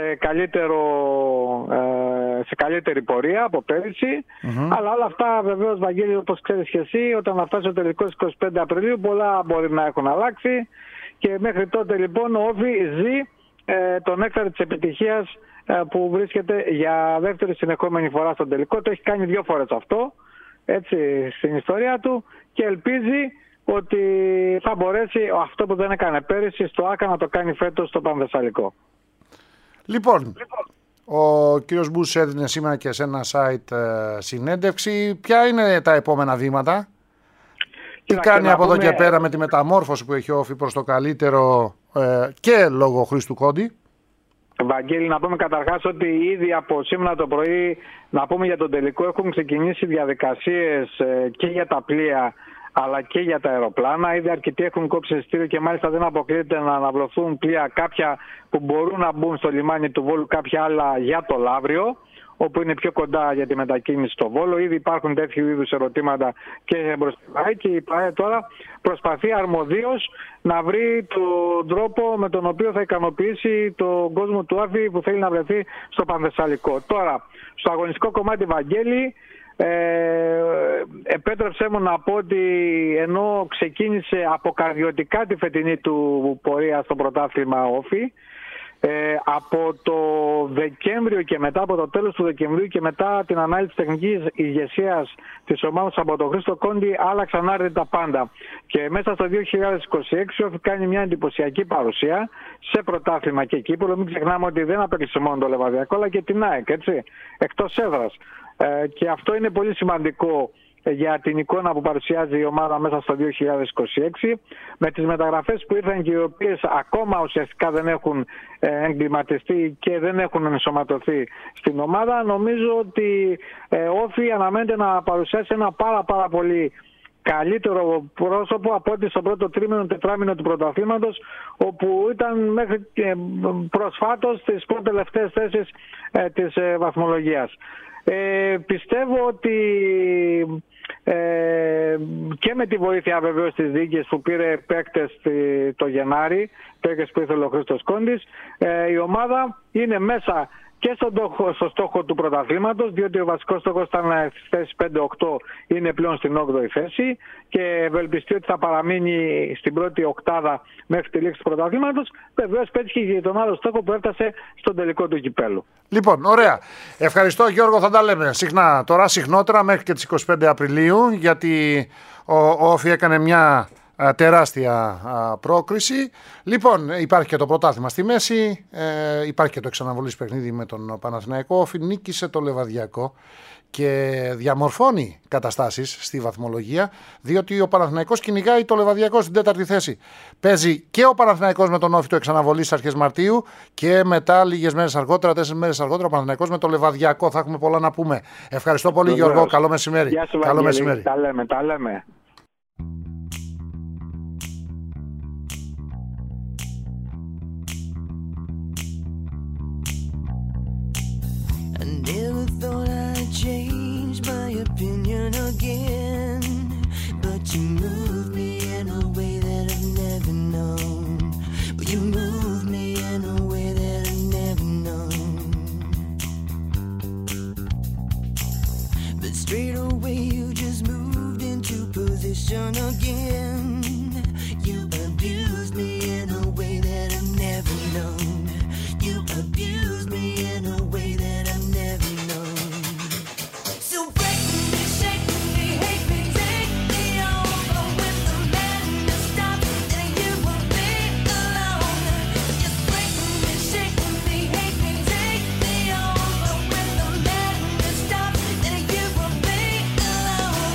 σε καλύτερη πορεία από πέρυσι. Αλλά όλα αυτά βεβαίως Βαγγέλη, όπως ξέρεις και εσύ, όταν θα φτάσει ο τελικός 25 Απριλίου πολλά μπορεί να έχουν αλλάξει και μέχρι τότε λοιπόν ο Όφη ζει τον νέκταρ της επιτυχίας που βρίσκεται για δεύτερη συνεχόμενη φορά στον τελικό. Το έχει κάνει 2 φορές αυτό, έτσι, στην ιστορία του, και ελπίζει ότι θα μπορέσει αυτό που δεν έκανε πέρυσι στο ΆΚΑ να το κάνει φέτος στο Πανθεσσαλικό. Λοιπόν, ο κύριος Μπούς έδινε σήμερα και σε ένα site συνέντευξη. Ποια είναι τα επόμενα βήματα? Τι κάνει από εδώ και πέρα με τη μεταμόρφωση που έχει Όφη προς το καλύτερο και λόγω Χρήστου Κόντι? Βαγγέλη, να πούμε καταρχάς ότι ήδη από σήμερα το πρωί, να πούμε για τον τελικό, έχουν ξεκινήσει διαδικασίες και για τα πλοία αλλά και για τα αεροπλάνα. Ήδη αρκετοί έχουν κόψει εισιτήριο και μάλιστα δεν αποκλείεται να αναβλωθούν πλοία, κάποια που μπορούν να μπουν στο λιμάνι του Βόλου, κάποια άλλα για το Λαύριο, όπου είναι πιο κοντά για τη μετακίνηση στο Βόλο. Ήδη υπάρχουν τέτοιου είδους ερωτήματα και μπροστά, και η ΠΑΕ τώρα προσπαθεί αρμοδίως να βρει τον τρόπο με τον οποίο θα ικανοποιήσει τον κόσμο του Όφη που θέλει να βρεθεί στο Πανθεσσαλικό. Τώρα, στο αγωνιστικό κομμάτι, Βαγγέλη, επέτρεψέ μου να πω ότι ενώ ξεκίνησε αποκαρδιωτικά τη φετινή του πορεία στο πρωτάθλημα Όφη, από το Δεκέμβριο και μετά, από το τέλος του Δεκεμβρίου και μετά την ανάλυση τεχνικής ηγεσίας της ομάδας από τον Χρήστο Κόντι, άλλαξαν άρρητα πάντα. Και μέσα στο 2026 Όφη κάνει μια εντυπωσιακή παρουσία σε πρωτάθλημα και κύπελλο. Μην ξεχνάμε ότι δεν απέκλεισε μόνο το Λεβαδιακό, αλλά και την ΑΕΚ, έτσι, εκτός έδρας. Και αυτό είναι πολύ σημαντικό για την εικόνα που παρουσιάζει η ομάδα μέσα στο 2026, με τις μεταγραφές που ήρθαν και οι οποίες ακόμα ουσιαστικά δεν έχουν εγκληματιστεί και δεν έχουν ενσωματωθεί στην ομάδα. Νομίζω ότι Όφη αναμένεται να παρουσιάσει ένα πάρα πολύ καλύτερο πρόσωπο από ό,τι στο πρώτο τρίμηνο, τετράμηνο του πρωταθλήματος, όπου ήταν μέχρι προσφάτως στις πρώτες τελευταίες θέσεις της βαθμολογίας. Πιστεύω ότι και με τη βοήθεια βεβαίως της διοίκησης που πήρε παίκτες το Γενάρη, παίκτες που ήθελε ο Χρήστος Κόντης, η ομάδα είναι μέσα και στο στόχο του πρωταθλήματος, διότι ο βασικός στόχος ήταν στις θέσεις 5-8, είναι πλέον στην 8η θέση και ευελπιστεί ότι θα παραμείνει στην πρώτη οκτάδα μέχρι τη λήξη του πρωταθλήματος. Βεβαίως πέτυχε και τον άλλο στόχο που έφτασε στον τελικό του κυπέλου. Λοιπόν, ωραία. Ευχαριστώ Γιώργο, θα τα λέμε συχνά τώρα, συχνότερα μέχρι και τις 25 Απριλίου, γιατί ο Όφη έκανε μια τεράστια πρόκριση. Λοιπόν, υπάρχει και το πρωτάθλημα στη μέση, υπάρχει και το εξαναβολής παιχνίδι με τον Παναθηναϊκό. Όφη νίκησε το Λεβαδιακό και διαμορφώνει καταστάσεις στη βαθμολογία, διότι ο Παναθηναϊκός κυνηγάει το Λεβαδιακό στην 4η θέση. Παίζει και ο Παναθηναϊκός με τον Όφη το εξαναβολής στις αρχές Μαρτίου και μετά λίγες μέρες αργότερα, 4 μέρες αργότερα, ο Παναθηναϊκός με το Λεβαδιακό. Θα έχουμε πολλά να πούμε. Ευχαριστώ πολύ Γιώργο, καλό μεσημέρι. Γεια σου, καλό μεσημέρι. Τα λέμε. Never thought I'd change my opinion again, but you moved me in a way that position again. You abused me in a way that I've never known. You abused me in a way that I've never known. So break me, shake me, hate me, take me over. When the madness stops, then you will be alone. Just break me, shake me, hate me, take me over. When the madness stops, then you will be alone.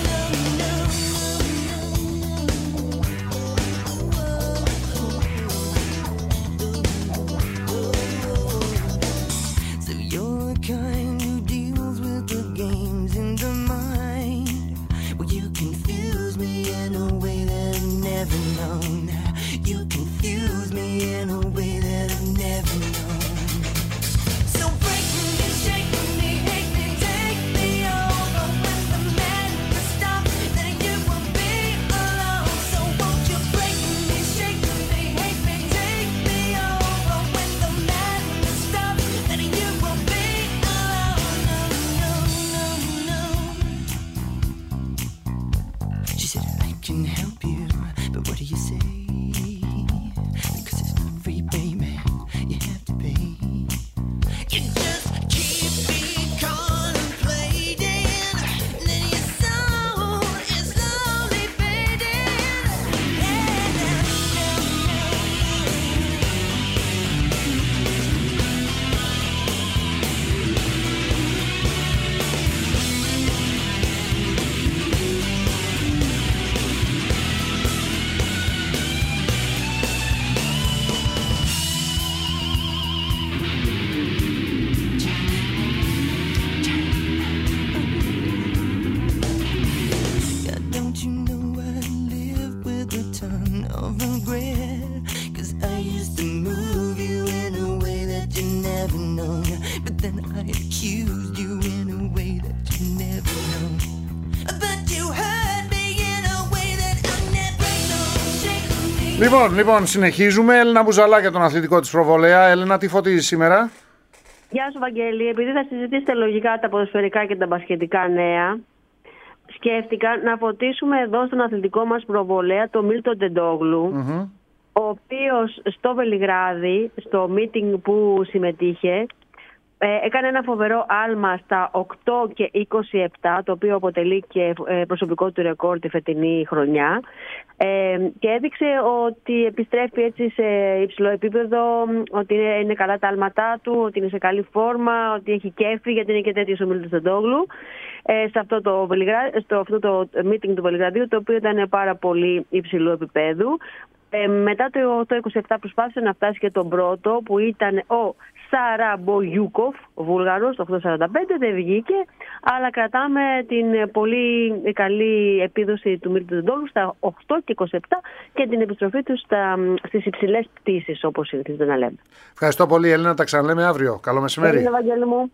So you're the kind who deals with the games in the mind. Well, you confuse me in a way that I've never known. You confuse me in a way that I've never known. So break me, shake me, hate me, take me over. When the madness stops, then you will be alone. So won't you break me, shake me, hate me, take me over. When the madness stops, then you will be alone. No, no, no, no. She said, I can help you, but what do you say? Because it's not free, baby, you have to pay. You just keep me contemplating, and then your soul is slowly fading. God, don't you know I live with a ton of regret? 'Cause I used to move you in a way that you never known. But then I accused you in a way that you never known. But you hurt me in a way that I never known. Shake me. Λοιπόν, συνεχίζουμε. Έλενα Μπουζαλά για τον αθλητικό της προβολέα. Έλενα, τι φωτίζεις σήμερα? Γεια σου, Βαγγέλη. Επειδή θα συζητήσετε λογικά τα ποδοσφαιρικά και τα μπασκετικά νέα, σκέφτηκα να φωτίσουμε εδώ στον αθλητικό μας προβολέα το Μίλτον Τεντόγλου, ο οποίος στο Βελιγράδι, στο meeting που συμμετείχε, έκανε ένα φοβερό άλμα στα 8 και 27, το οποίο αποτελεί και προσωπικό του ρεκόρ τη φετινή χρονιά, και έδειξε ότι επιστρέφει έτσι σε υψηλό επίπεδο, ότι είναι καλά τα άλματά του, ότι είναι σε καλή φόρμα, ότι έχει κέφι, γιατί είναι και τέτοιος ο Μίλτος Τεντόγλου, στο αυτό το meeting του Βελιγραδίου, το οποίο ήταν πάρα πολύ υψηλού επίπεδου. Μετά το 8-27 προσπάθησε να φτάσει και τον πρώτο, που ήταν ο Σαραμπογιούκοφ, ο Βούλγαρος, το 8-45, δεν βγήκε, αλλά κρατάμε την πολύ καλή επίδοση του Μίλτον Τεντόγλου στα 8 και 27 και την επιστροφή του στις υψηλές πτήσεις, όπως συνηθίζεται να λέμε. Ευχαριστώ πολύ, Έλενα. Τα ξαναλέμε αύριο. Καλό μεσημέρι. Ευαγγέλη μου.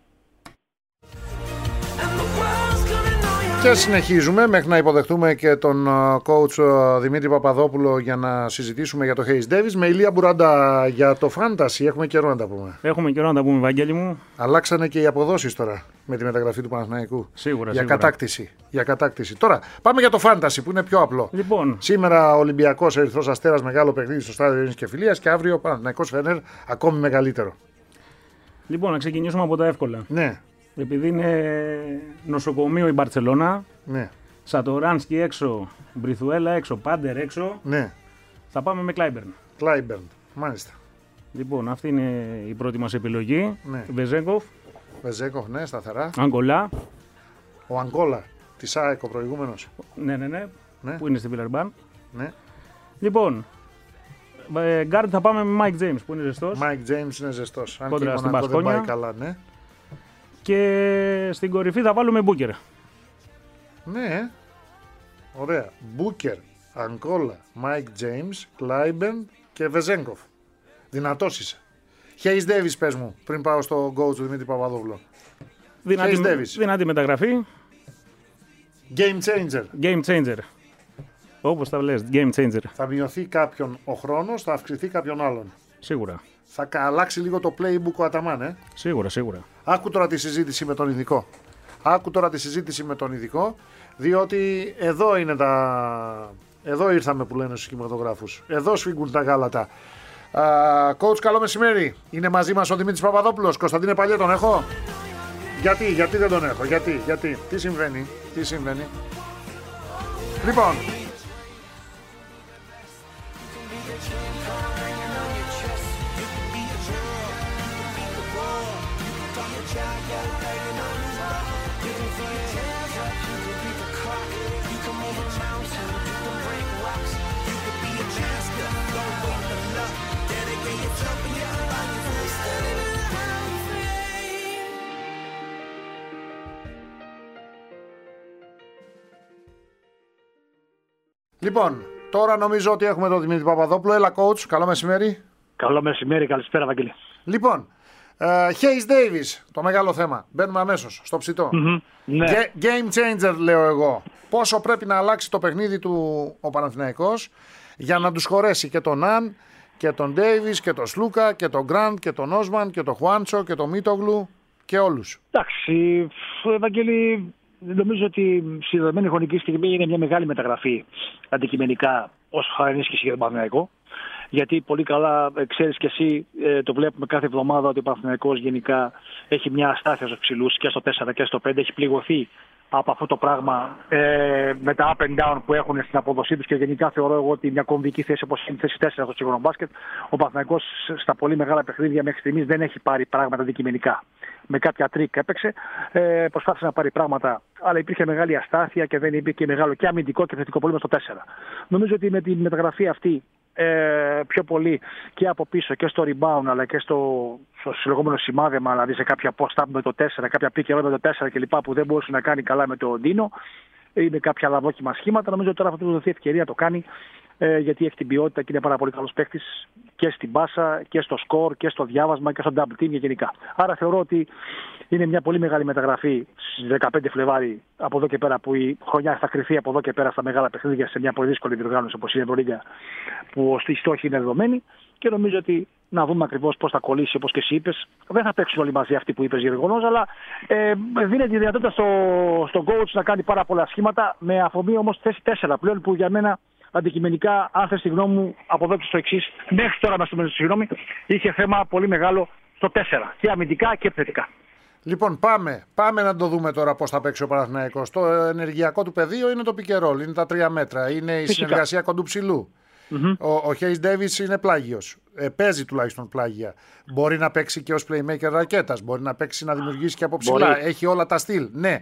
Και συνεχίζουμε μέχρι να υποδεχτούμε και τον coach Δημήτρη Παπαδόπουλο για να συζητήσουμε για το Hayes Davis. Με Ηλία Μπουράντα για το Fantasy. Έχουμε καιρό να τα πούμε. Έχουμε καιρό να τα πούμε, Βαγγέλη μου. Αλλάξανε και οι αποδόσεις τώρα με τη μεταγραφή του Παναθηναϊκού. Σίγουρα. Για κατάκτηση. Τώρα πάμε για το Fantasy που είναι πιο απλό. Λοιπόν. Σήμερα Ολυμπιακός Ερυθρός Αστέρας, μεγάλο παιχνίδι στο Στάδιο Ειρήνης και Φιλίας, και αύριο Παναθηναϊκός Φενέρ, ακόμη μεγαλύτερο. Λοιπόν, να ξεκινήσουμε από τα εύκολα. Ναι. Επειδή είναι νοσοκομείο η Μπαρτσελώνα, Ναι. Σατοράνσκι έξω, Μπριθουέλα έξω, Πάντερ έξω, Ναι. θα πάμε με Κλάιμπερν. Κλάιμπερν. Μάλιστα. Λοιπόν, αυτή είναι η πρώτη μας επιλογή. Ναι. Βεζέγκοφ, Βεζέκοφ, ναι, σταθερά. Αγκολά. Ο Αγκόλα, της ΑΕΚ ο προηγούμενος. Ναι. Ναι. Που είναι στη Βιλερμπάν. Ναι. Λοιπόν, γκάρντ θα πάμε με Μάικ Τζέιμς που είναι ζεστός. Μάικ Τζέιμς είναι ζεστός. Αν και Κόντρα η στην Μονακό δεν Μπασκόνια. πάει καλά, ναι. Και στην κορυφή θα βάλουμε Μπούκερ. Ναι. Ωραία. Μπούκερ, Αγκόλα, Μάικ Τζέιμς, Κλάιμπερν και Βεζέγκοφ. Δυνατός είσαι. Hayes Davis, πες μου, πριν πάω στο coach του Δημήτρη Παπαδόπουλο. Δυνατή μεταγραφή. Game changer. Game changer. Όπως τα λες, game changer. Θα μειωθεί κάποιον ο χρόνος, θα αυξηθεί κάποιον άλλον. Σίγουρα. Θα αλλάξει λίγο το playbook ο Αταμάν, Σίγουρα. Άκου τώρα τη συζήτηση με τον ειδικό. Διότι εδώ είναι εδώ ήρθαμε που λένε στους κινηματογράφους. Εδώ σφίγγουν τα γάλατα. Coach, καλό μεσημέρι. Είναι μαζί μας ο Δημήτρης Παπαδόπουλος. Κωνσταντίνε Παλιέ, τον έχω? Γιατί δεν τον έχω? Γιατί, τι συμβαίνει? Λοιπόν, τώρα νομίζω ότι έχουμε τον Δημήτρη Παπαδόπουλο. Έλα, coach, καλό μεσημέρι. Καλό μεσημέρι, καλησπέρα, Βαγγέλη. Λοιπόν, Hayes Davis, το μεγάλο θέμα. Μπαίνουμε αμέσως στο ψητό. Ναι. Game changer, λέω εγώ. Πόσο πρέπει να αλλάξει το παιχνίδι του ο Παναθηναϊκός για να τους χωρέσει και τον Ναν και τον Davis και τον Σλούκα και τον Γκραντ και τον Όσμαν και τον Χουάντσο και τον Μίτογλου και όλους. Εντάξει, Βαγγέλη, νομίζω ότι στη δεδομένη χρονική στιγμή είναι μια μεγάλη μεταγραφή αντικειμενικά ως ενίσχυση για τον Παναθηναϊκό. Γιατί πολύ καλά ξέρεις και εσύ, το βλέπουμε κάθε εβδομάδα ότι ο Παναθηναϊκός γενικά έχει μια αστάθεια στους ψηλούς και στο 4 και στο 5. Έχει πληγωθεί από αυτό το πράγμα με τα up and down που έχουν στην απόδοσή τους και γενικά θεωρώ εγώ ότι μια κομβική θέση όπως είναι η θέση 4 στο σύγχρονο μπάσκετ. Ο Παναθηναϊκός στα πολύ μεγάλα παιχνίδια μέχρι στιγμής δεν έχει πάρει πράγματα αντικειμενικά. Με κάποια τρίκ έπαιξε, προσπάθησε να πάρει πράγματα, αλλά υπήρχε μεγάλη αστάθεια και δεν υπήρχε μεγάλο και αμυντικό και θετικό πρόβλημα στο 4. Νομίζω ότι με τη μεταγραφή αυτή πιο πολύ και από πίσω και στο rebound αλλά και στο συλλογόμενο σημάδεμα, δηλαδή σε κάποια post-up με το 4, κάποια pick and roll με το 4 κλπ. Που δεν μπορούσε να κάνει καλά με το Ντίνο ή με κάποια λαδόκιμα σχήματα. Νομίζω ότι τώρα θα του δοθεί ευκαιρία το κάνει, γιατί έχει την ποιότητα και είναι πάρα πολύ καλός παίκτης και στην πάσα και στο σκορ και στο διάβασμα και στο double team και γενικά. Άρα θεωρώ ότι είναι μια πολύ μεγάλη μεταγραφή στις 15 Φλεβάρι από εδώ και πέρα, που η χρονιά θα κρυφθεί από εδώ και πέρα στα μεγάλα παιχνίδια σε μια πολύ δύσκολη διοργάνωση όπως είναι η Ευρωλίγκα, που οι στόχοι είναι δεδομένοι. Και νομίζω ότι να δούμε ακριβώς πώς θα κολλήσει, όπως και εσύ είπες. Δεν θα παίξουν όλοι μαζί αυτοί που είπες γεγονός, αλλά δίνει τη δυνατότητα στον coach να κάνει πάρα πολλά σχήματα. Με αφορμή όμως θέση 4 πλέον, που για μένα αντικειμενικά, αν θες τη γνώμη μου, από εδώ και στο εξής, μέχρι τώρα είχε θέμα πολύ μεγάλο στο 4. Και αμυντικά και επιθετικά. Λοιπόν, πάμε να το δούμε τώρα πώς θα παίξει ο Παναθηναϊκός. Το ενεργειακό του πεδίο είναι το pick and roll, είναι τα 3 μέτρα, είναι η συνεργασία κοντού ψηλού. Ο Hayes Davis είναι πλάγιος. Παίζει τουλάχιστον πλάγια. Μπορεί να παίξει και ως playmaker ρακέτας. Μπορεί να παίξει να δημιουργήσει και από ψηλά. Έχει όλα τα στυλ. Ναι.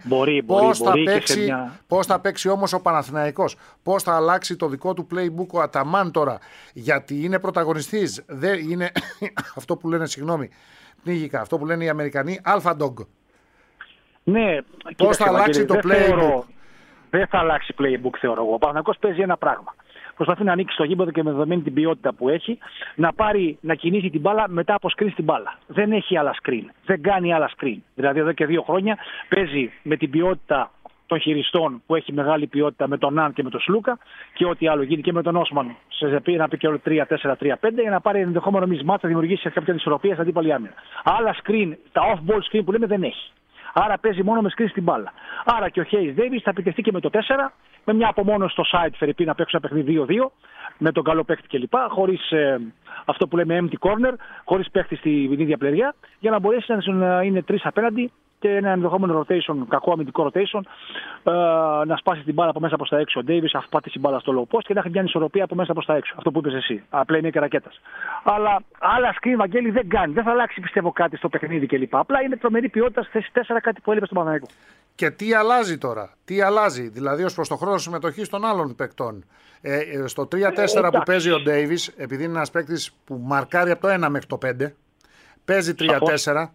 Πώς θα παίξει όμως ο Παναθηναϊκός? Πώς θα αλλάξει το δικό του playbook ο Αταμάν τώρα? Γιατί είναι πρωταγωνιστής. Δεν είναι αυτό που λένε, πνίγηκα, αυτό που λένε οι Αμερικανοί, alpha dog. Ναι. Πώς θα αλλάξει το playbook? Δεν θα αλλάξει playbook, θεωρώ εγώ. Ο Παναθηναϊκός παίζει ένα πράγμα. Προσπαθεί να ανοίξει το γήπεδο και με δεδομένη την ποιότητα που έχει, να κινήσει την μπάλα μετά από screen στην μπάλα. Δεν έχει άλλα screen. Δεν κάνει άλλα screen. Δηλαδή εδώ και 2 χρόνια παίζει με την ποιότητα των χειριστών που έχει μεγάλη ποιότητα με τον Ναν και με τον Σλούκα και ό,τι άλλο γίνει και με τον Όσμαν σε ένα πει και όλο 3-4-3-5 για να πάρει ενδεχόμενο μισμάτ, να δημιουργήσει κάποια ισορροπία στην αντίπαλη άμυνα. Άλλα screen, τα off-ball screen που λέμε δεν έχει. Άρα παίζει μόνο με screen στην μπάλα. Άρα και ο Hayes Davis θα επιτευχθεί και με το 4, με μια απομόνωση στο side Φερρυπή να παίξει ένα παιχνίδι 2-2, με τον καλό παίκτη κλπ. Χωρίς αυτό που λέμε empty corner, χωρίς παίκτη στην ίδια πλευριά, για να μπορέσει να είναι 3 απέναντι και ένα ενδεχόμενο rotation, κακό αμυντικό rotation, να σπάσει την μπάλα από μέσα προς τα έξω ο Davis, αφού πάτησε την μπάλα στο low post και να έχει μια ισορροπία από μέσα προς τα έξω. Αυτό που είπες εσύ, playmaker ρακέτας. Αλλά άλλα screen, Βαγγέλη, δεν κάνει. Δεν θα αλλάξει, πιστεύω, κάτι στο παιχνίδι κλπ. Απλά είναι τρομερή ποιότητα στη θέση 4, κάτι που έλειπε στον Παναθηναϊκό. Και τι αλλάζει τώρα? Τι αλλάζει, δηλαδή ως προς το χρόνο συμμετοχής των άλλων παικτών? Στο 3-4 που παίζει ο Davis, επειδή είναι ένας παίκτης που μαρκάρει από το 1 μέχρι το 5, παίζει 3-4.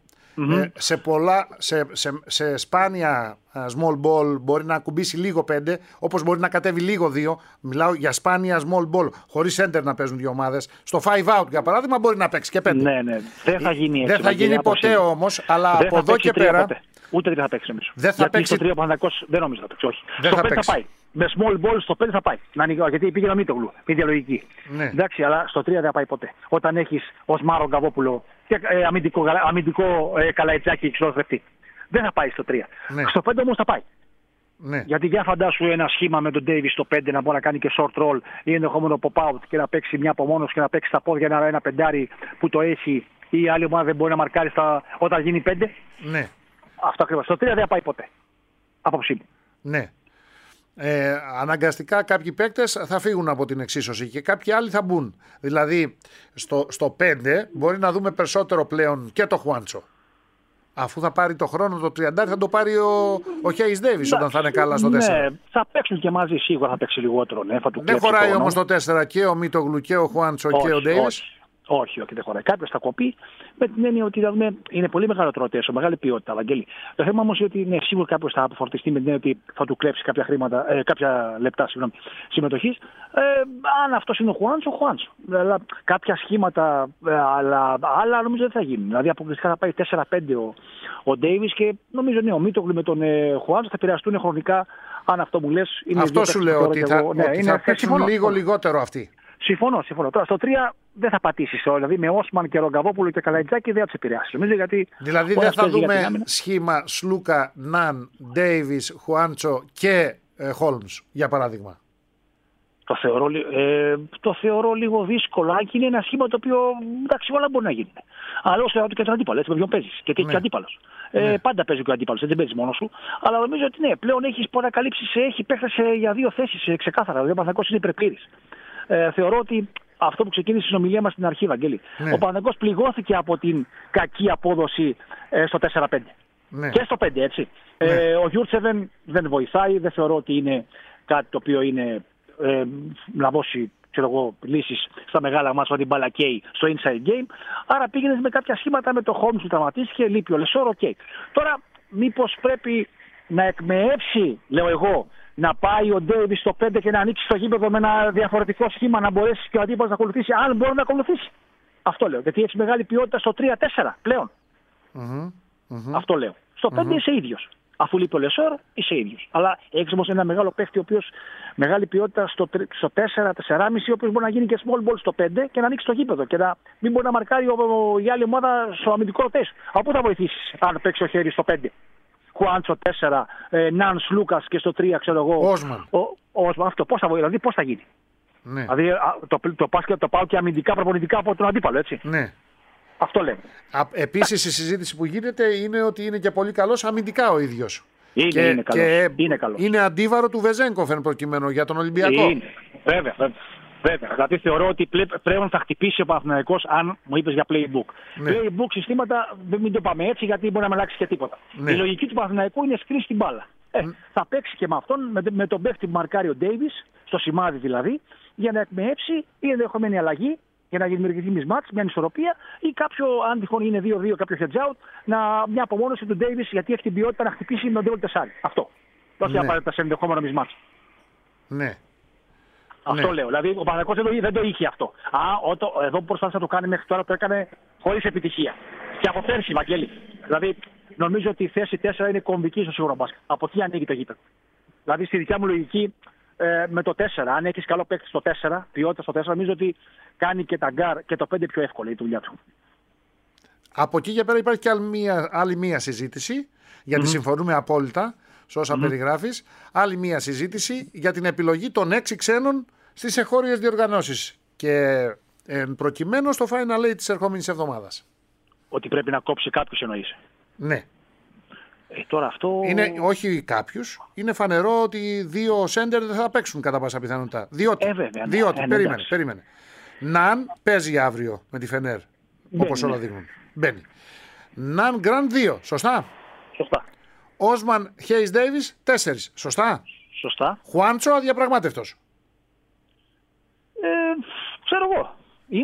Σε σπάνια small ball μπορεί να κουμπίσει λίγο 5, όπως μπορεί να κατέβει λίγο 2. Μιλάω για σπάνια small ball, χωρίς center να παίζουν 2 ομάδες. Στο 5 out για παράδειγμα μπορεί να παίξει και 5. Ναι, δεν θα γίνει έτσι. Δεν θα γίνει ποτέ όμως, αλλά από εδώ και πέρα. Ούτε 3 θα παίξει νομίζω. Δεν θα παίξει. Στο 3 ο Παναθηναϊκός δεν νομίζω θα παίξει. Όχι. Στο 5 θα πάει. Με small ball στο 5 θα πάει. Γιατί πήγε ένα Μίτογλου. Με διαλογική. Ναι. Εντάξει, αλλά στο 3 δεν θα πάει ποτέ. Όταν έχεις ως Μάρο Γκαβόπουλο και αμυντικό καλαϊτσάκι εξολοθρευτή. Δεν θα πάει στο 3. Ναι. Στο 5 όμως θα πάει. Ναι. Γιατί για φαντάσου ένα σχήμα με τον Ντέιβις στο 5 να μπορεί να κάνει και short roll ή ενδεχόμενο pop-out και να παίξει μια απομόνωση και να παίξει στα πόδια ένα πεντάρι που το έχει ή η άλλη ομάδα δεν μπορεί να μαρκάρει όταν γίνει 5. Ναι. Αυτό ακριβώς. Στο 3 δεν θα πάει ποτέ. Απόψη μου. Ναι. Αναγκαστικά κάποιοι παίκτες θα φύγουν από την εξίσωση και κάποιοι άλλοι θα μπουν. Δηλαδή στο 5 μπορεί να δούμε περισσότερο πλέον και το Χουάντσο. Αφού θα πάρει το χρόνο το 30 θα το πάρει ο Χέις Ντέιβις όταν θα είναι καλά στο 4. Ναι, θα παίξουν και μαζί σίγουρα, θα παίξει λιγότερο. Ναι, θα του δεν χωράει όμως το 4 και ο Μίτογλου και ο Χουάντσο και ο Ντέιβις. Όχι, δεν χωράει. Κάποιος θα κοπεί με την έννοια ότι είναι πολύ μεγάλο τροτέσο, μεγάλη ποιότητα, Βαγγέλη. Το θέμα όμως είναι ότι είναι σίγουρο κάποιος θα αποφορτιστεί με την έννοια ότι θα του κλέψει κάποια λεπτά συμμετοχής. Αν αυτός είναι ο Χουάντσο. Δηλαδή, κάποια σχήματα, αλλά νομίζω δεν θα γίνουν. Δηλαδή αποκλειστικά θα πάει 4-5 ο Ντέιβις και νομίζω ο Μίτογλου με τον Χουάντσο θα επηρεαστούν χρονικά. Αν αυτό μου λες. Αυτό σου λέω ότι θα παίξουν λίγο λιγότερο αυτοί. Συμφωνώ. Τώρα στο 3 δεν θα πατήσει. Δηλαδή με Όσμαν και Ρογκαβόπουλο και Καλαϊτζάκη δεν θα του επηρεάσει. Δηλαδή δεν θα δούμε σχήμα Σλούκα, Ναν, Ντέιβις, Χουάντσο και Χόλμς για παράδειγμα. Το θεωρώ λίγο δύσκολο. Αν και είναι ένα σχήμα το οποίο εντάξει, όλα μπορεί να γίνουν. Αλλά όσο και τον αντίπαλο, έτσι με ποιον παίζει. Και έχει και αντίπαλο. Πάντα παίζει και ο αντίπαλο, δεν παίζει μόνο σου. Αλλά νομίζω ότι ναι, πλέον έχει παρακαλύψει, έχει παίχτε για 2 θέσεις ξεκάθαρα. Δηλαδή ο Παναθηναϊκός είναι υπερπλήρης. Θεωρώ ότι αυτό που ξεκίνησε στην ομιλία μας στην αρχή, Βαγγέλη. Ναι. Ο Παναθηναϊκός πληγώθηκε από την κακή απόδοση στο 4-5. Ναι. Και στο 5, έτσι. Ναι. Ο Γιούρτσεβεν δεν βοηθάει, δεν θεωρώ ότι είναι κάτι το οποίο είναι να δώσει λύσεις στα μεγάλα μάτς που την μπάλα καίει στο inside game. Άρα πήγαινε με κάποια σχήματα με το Χόλμς που τραυματίστηκε, λείπει ο Λεσόρο, okay. Τώρα μήπως πρέπει να εκμεέψει, λέω εγώ, να πάει ο Ντέιβις στο 5 και να ανοίξει το γήπεδο με ένα διαφορετικό σχήμα, να μπορέσει και ο αντίπαλος να ακολουθήσει, αν μπορεί να ακολουθήσει. Αυτό λέω. Γιατί έχει μεγάλη ποιότητα στο 3-4 πλέον. Αυτό λέω. Στο 5 είσαι ίδιος. Αφού λείπει ο Λεσόρ, είσαι ίδιος. Αλλά έχει όμως ένα μεγάλο παίχτη, ο οποίος μεγάλη ποιότητα στο 4-4,5, ο οποίος μπορεί να γίνει και small ball στο 5 και να ανοίξει το γήπεδο. Και να μην μπορεί να μαρκάρει η άλλη ομάδα στο αμυντικό ρωτές. Από πού θα βοηθήσει, αν παίξει ο χέρι στο 5. Χουάντσο 4, Ναν Λούκας και στο 3, ξέρω εγώ. Όσμαν. Αυτό πώς θα βοηθήσει, δηλαδή πώς θα γίνει. Ναι. Δηλαδή το πάω και αμυντικά προπονητικά από τον αντίπαλο, έτσι. Ναι. Αυτό λέμε. Επίσης η συζήτηση που γίνεται είναι ότι είναι και πολύ καλός αμυντικά ο ίδιος. Είναι καλός. Είναι αντίβαρο του Βεζένκοφεν προκειμένου για τον Ολυμπιακό. Βέβαια. Δηλαδή θεωρώ ότι πλέον θα χτυπήσει ο Παναθηναϊκός αν μου είπες για playbook. Ναι. Playbook συστήματα μην το πάμε έτσι γιατί μπορεί να με αλλάξει και τίποτα. Ναι. Η λογική του Παναθηναϊκού είναι σκρίσει την μπάλα. Θα παίξει και με αυτόν, με τον παίχτη που μαρκάρει ο Ντέιβις, στο σημάδι δηλαδή, για να εκμεέψει ή ενδεχομένη αλλαγή. Για να δημιουργηθεί μισμάτς, μια ανισορροπία ή κάποιο, αν τυχόν είναι 2-2, κάποιο hedge out, μια απομόνωση του Ντέιβις γιατί έχει την ποιότητα να χτυπήσει με τον Ντέιβις Τεσάρι. Αυτό. Όχι απαραίτητα σε ενδεχόμενο μισμάτς. Ναι. Αυτό λέω. Δηλαδή ο Παναθηναϊκός δεν το είχε αυτό. Εδώ που προσπάθησε να το κάνει μέχρι τώρα το έκανε χωρίς επιτυχία. Και από πέρσι, Βαγγέλη. Δηλαδή νομίζω ότι η θέση 4 είναι κομβική στο σίγουρο μπάσκετ. Από εκεί ανοίγει το γήπεδο. Δηλαδή στη δικιά μου λογική. Με το 4, αν έχεις καλό παίκτη στο 4, ποιότητα στο 4, νομίζω ότι κάνει και τα γκάρ και το 5 πιο εύκολη η δουλειά του. Από εκεί για πέρα υπάρχει και άλλη μία συζήτηση, γιατί συμφωνούμε απόλυτα σε όσα περιγράφεις. Άλλη μία συζήτηση για την επιλογή των 6 ξένων στις εγχώριες διοργανώσεις. Και προκειμένου στο Final 8 της ερχόμενης εβδομάδας. Ότι πρέπει να κόψει κάποιους εννοείς. Ναι. Τώρα αυτό... Είναι όχι κάποιους. Είναι φανερό ότι 2 σέντερ δεν θα παίξουν κατά πάσα πιθανότητα. Διότι περίμενε. Ναν παίζει αύριο με τη Φενέρ. Όπως όλα δείχνουν. Μπαίνει. Ναν Γκραντ 2. Σωστά. Όσμαν Χέις Ντέιβις 4. Σωστά. Χουάντσο αδιαπραγμάτευτος. Ξέρω εγώ.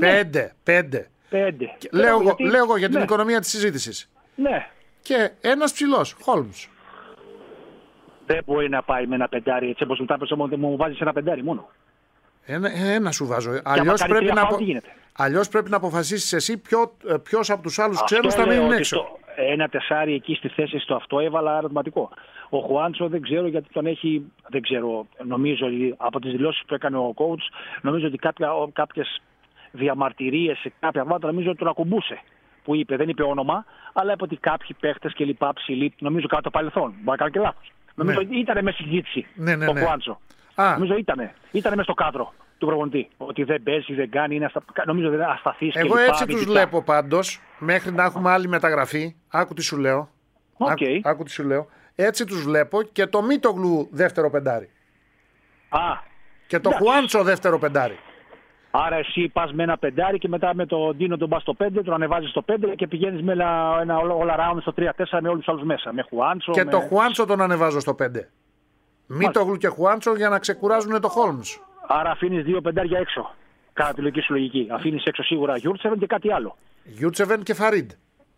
5. Λέω εγώ για την οικονομία της συζήτησης. Ναι. Και ένας ψηλός, Χόλμς. Δεν μπορεί να πάει με ένα πεντάρι έτσι όπως μου βάζεις ένα πεντάρι μόνο. Ένα σου βάζω. Αλλιώς πρέπει να αποφασίσεις εσύ ποιος από τους άλλους ξένους θα μείνει έξω. Ένα τεσάρι εκεί στη θέση στο αυτό έβαλα ερωτηματικό. Ο Χουάντσο δεν ξέρω γιατί τον έχει, δεν ξέρω, νομίζω από τις δηλώσεις που έκανε ο coach, νομίζω ότι κάποιες διαμαρτυρίες σε κάποια βάτα νομίζω ότι τον ακουμπούσε. Που είπε, δεν είπε όνομα, αλλά είπε ότι κάποιοι παίχτες και λοιπά ψηλοί, νομίζω κατά το παρελθόν. Μπορεί να κάνω και λάθος. Νομίζω ήταν μέσα στη συζήτηση το Χουάντσο. Νομίζω ήταν μέσα στο κάδρο του προπονητή. Ότι δεν παίζει, δεν κάνει, νομίζω δεν είναι ασταθής. Εγώ έτσι τους βλέπω πάντως, μέχρι να έχουμε άλλη μεταγραφή. Άκου τι σου λέω. Άκου τι σου λέω. Έτσι τους βλέπω και το Μίτογλου δεύτερο πεντάρι. Και το Χουάντσο δεύτερο πεντάρι. Άρα εσύ πας με ένα πεντάρι και μετά με τον Ντίνο τον πας στο 5, τον ανεβάζεις στο 5 και πηγαίνεις με ένα all around στο 3-4 με όλους τους άλλους μέσα. Με Χουάντσο. Και το Χουάντσο τον ανεβάζω στο 5. Μίτογλου και Χουάντσο για να ξεκουράζουν το Χόλμς. Άρα αφήνεις 2 πεντάρια έξω. Κατά τη λογική σου λογική. Αφήνεις έξω σίγουρα Γιούρτσεβεν και κάτι άλλο. Γιούρτσεβεν και Φαρίντ.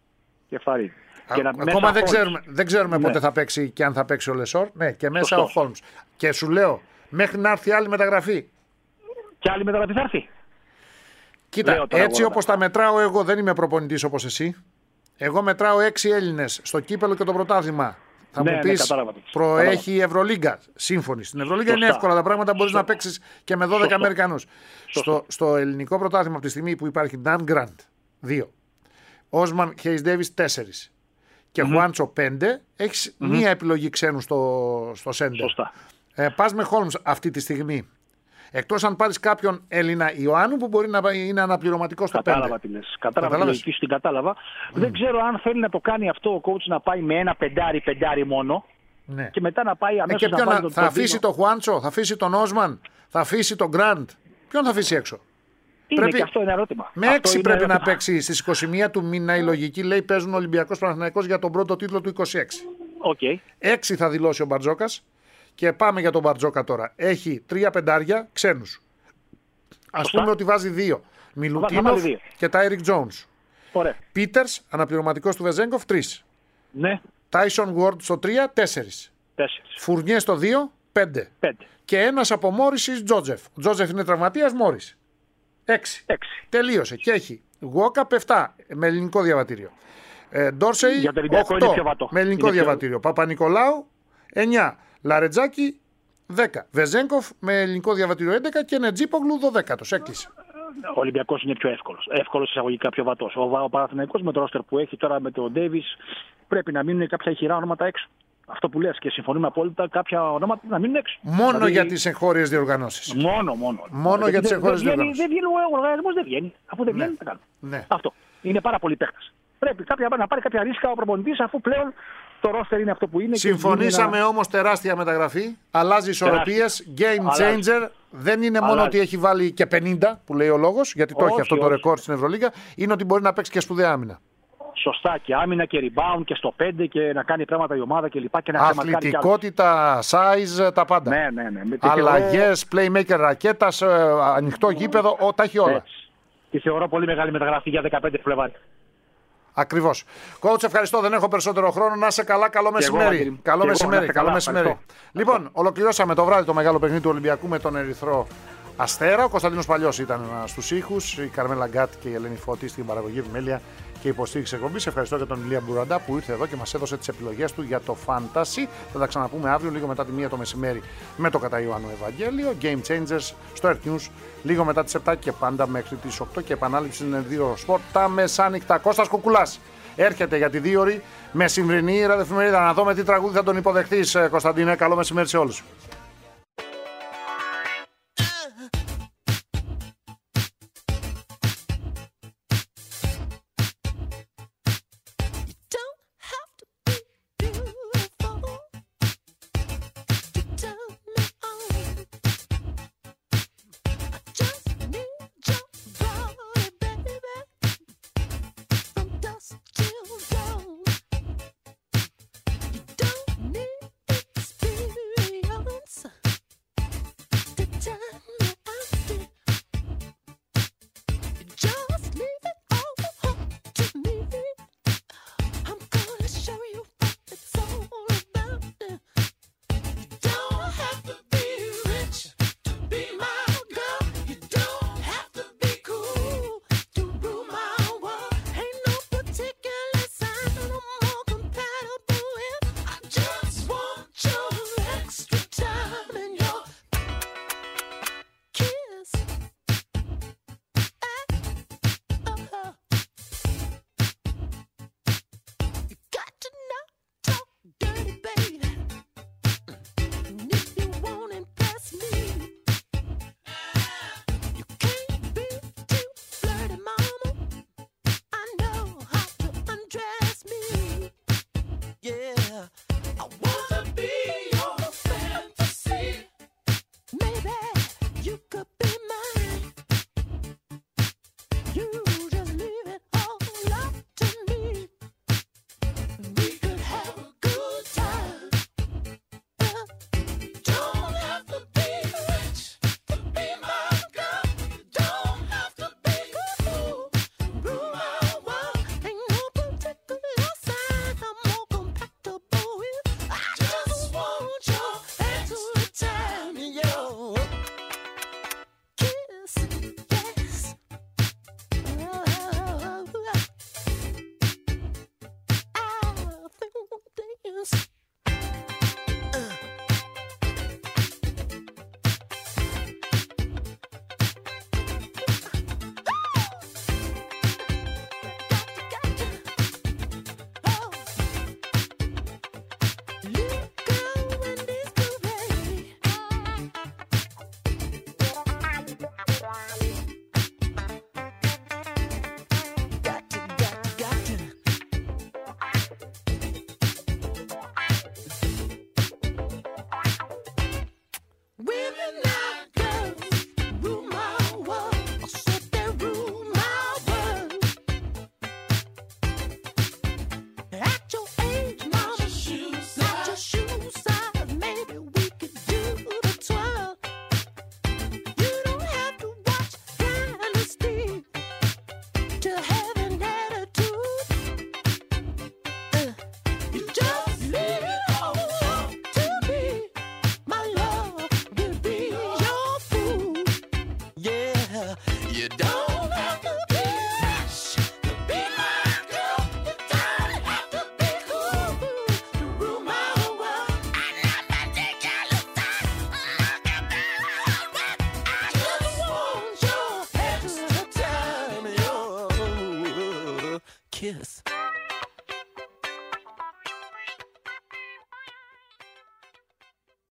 Ακόμα δεν ξέρουμε πότε θα παίξει και αν θα παίξει ο Λεσόρ. Ναι, και μέσα ο Χόλμς. Και σου λέω, μέχρι να έρθει άλλη μεταγραφή. Και άλλη μεταγραφή θα έρθει. Κοίτα, έτσι όπως τα μετράω εγώ, δεν είμαι προπονητής όπως εσύ. Εγώ μετράω 6 Έλληνες στο κύπελο και το πρωτάθλημα. Θα μου πεις, προέχει η Ευρωλίγκα. Σύμφωνοι. Στην Ευρωλίγκα είναι εύκολα τα πράγματα, μπορείς να παίξεις και με 12 Αμερικανούς. Στο ελληνικό πρωτάθλημα από τη στιγμή που υπάρχει Dan Grant 2, Όσμαν Χέις Ντέιβις 4 και Χουάντσο 5, έχεις μία επιλογή ξένου στο σέντερ. Πας με Χόλμς αυτή τη στιγμή. Εκτός αν πάρεις κάποιον Έλληνα Ιωάννου που μπορεί να είναι αναπληρωματικό στο 5. Κατάλαβα τι λες. Κατάλαβα τη λογική σου, την κατάλαβα. Δεν ξέρω αν θέλει να το κάνει αυτό ο coach, να πάει με ένα πεντάρι μόνο. Ναι. Και μετά να πάει αμέσως να πάρει τον θα αφήσει τον Χουάντσο, θα αφήσει τον Όσμαν, θα αφήσει τον Γκραντ. Ποιον θα αφήσει έξω? Και αυτό είναι ερώτημα. Με 6 πρέπει να παίξει στις 21 του μήνα. Η λογική λέει παίζουν Ολυμπιακός Παναθηναϊκός για τον πρώτο τίτλο του 26. 6 θα δηλώσει ο Μπαρτζόκας. Και πάμε για τον Μπαρτζόκα τώρα. Έχει 3 πεντάρια ξένους. Ας πούμε ότι βάζει 2. Μιλουτίνοφ και Τάιρικ Τζόουνς. Πίτερς, αναπληρωματικός του Βεζέγκοφ, 3. Ναι. Τάισον Γουόρντ στο 3, 4. Φουρνιέ στο 2, 5. Και ένας από Μόρισις Τζότζεφ. Ο Τζότζεφ είναι τραυματίας, Μόρις. 6. Τελείωσε. Και έχει Γουόκαπ 7 με ελληνικό διαβατήριο. Ντόρσεϊ 8 με ελληνικό διαβατήριο. Παπα-Νικολάου 9. Λαρετζάκη 10. Βεζέγκοφ με ελληνικό διαβατήριο 11 και Νετζίπογλου 12. Έκλεισε. Ο Ολυμπιακός είναι πιο εύκολος. Εύκολος εισαγωγικά πιο βατός. Ο Παναθηναϊκός με το ρόστερ που έχει τώρα με τον Ντέιβις πρέπει να μείνουν κάποια ηχηρά ονόματα έξω. Αυτό που λες και συμφωνούμε απόλυτα, κάποια ονόματα να μείνουν έξω. Μόνο για τις εγχώριες διοργανώσεις. Μόνο για τις εγχώριες διοργανώσεις. Δεν βγαίνει ο οργανισμός, δεν βγαίνει. Αφού δεν βγαίνει, δεν κάνουμε. Αυτό. Είναι πάρα πολύ παίχτες. Πρέπει να πάρει κάποια ρίσκα ο προπονητής, αφού πλέον το ρόστερ είναι αυτό που είναι. Συμφωνήσαμε όμως τεράστια μεταγραφή. Αλλάζει ισορροπίες. Game changer. Δεν είναι μόνο ότι έχει βάλει και 50 που λέει ο λόγος, γιατί το έχει αυτό το ρεκόρ στην Ευρωλίγα. Είναι ότι μπορεί να παίξει και σπουδαία άμυνα. Σωστά, και άμυνα και rebound και στο 5 και να κάνει πράγματα η ομάδα κλπ. Αθλητικότητα, size, τα πάντα. Ναι. Αλλαγές, playmaker ρακέτας, ανοιχτό γήπεδο, τα έχει όλα. Τη θεωρώ πολύ μεγάλη μεταγραφή για 15 Φλεβάρι. Ακριβώς. Coach, ευχαριστώ. Δεν έχω περισσότερο χρόνο. Να είσαι καλά. Καλό μεσημέρι. Καλό μεσημέρι. Λοιπόν, ολοκληρώσαμε το βράδυ το μεγάλο παιχνίδι του Ολυμπιακού με τον Ερυθρό Αστέρα. Ο Κωνσταντίνος Παλιός ήταν στους ήχους. Η Καρμέλα Γκάτ και η Ελένη Φώτη στην παραγωγή επιμέλεια και υποστήριξη εκπομπής. Ευχαριστώ και τον Ηλία Μπουραντά που ήρθε εδώ και μας έδωσε τις επιλογές του για το Fantasy. Θα τα ξαναπούμε αύριο λίγο μετά τη 1 το μεσημέρι με το κατά Ιωάννου Ευαγγέλιο. Game Changers στο Earth News λίγο μετά τις 7 και πάντα μέχρι τις 8 και επανάληψη στην Sport τα μεσάνυχτα. Κώστας Κουκουλάς έρχεται για τη 2 ώρη μεσημβρινή ραδιοφημερίδα. Να δούμε τι τραγούδι θα τον υποδεχθείς, Κωνσταντίνε. Καλό μεσημέρι σε όλους. kiss.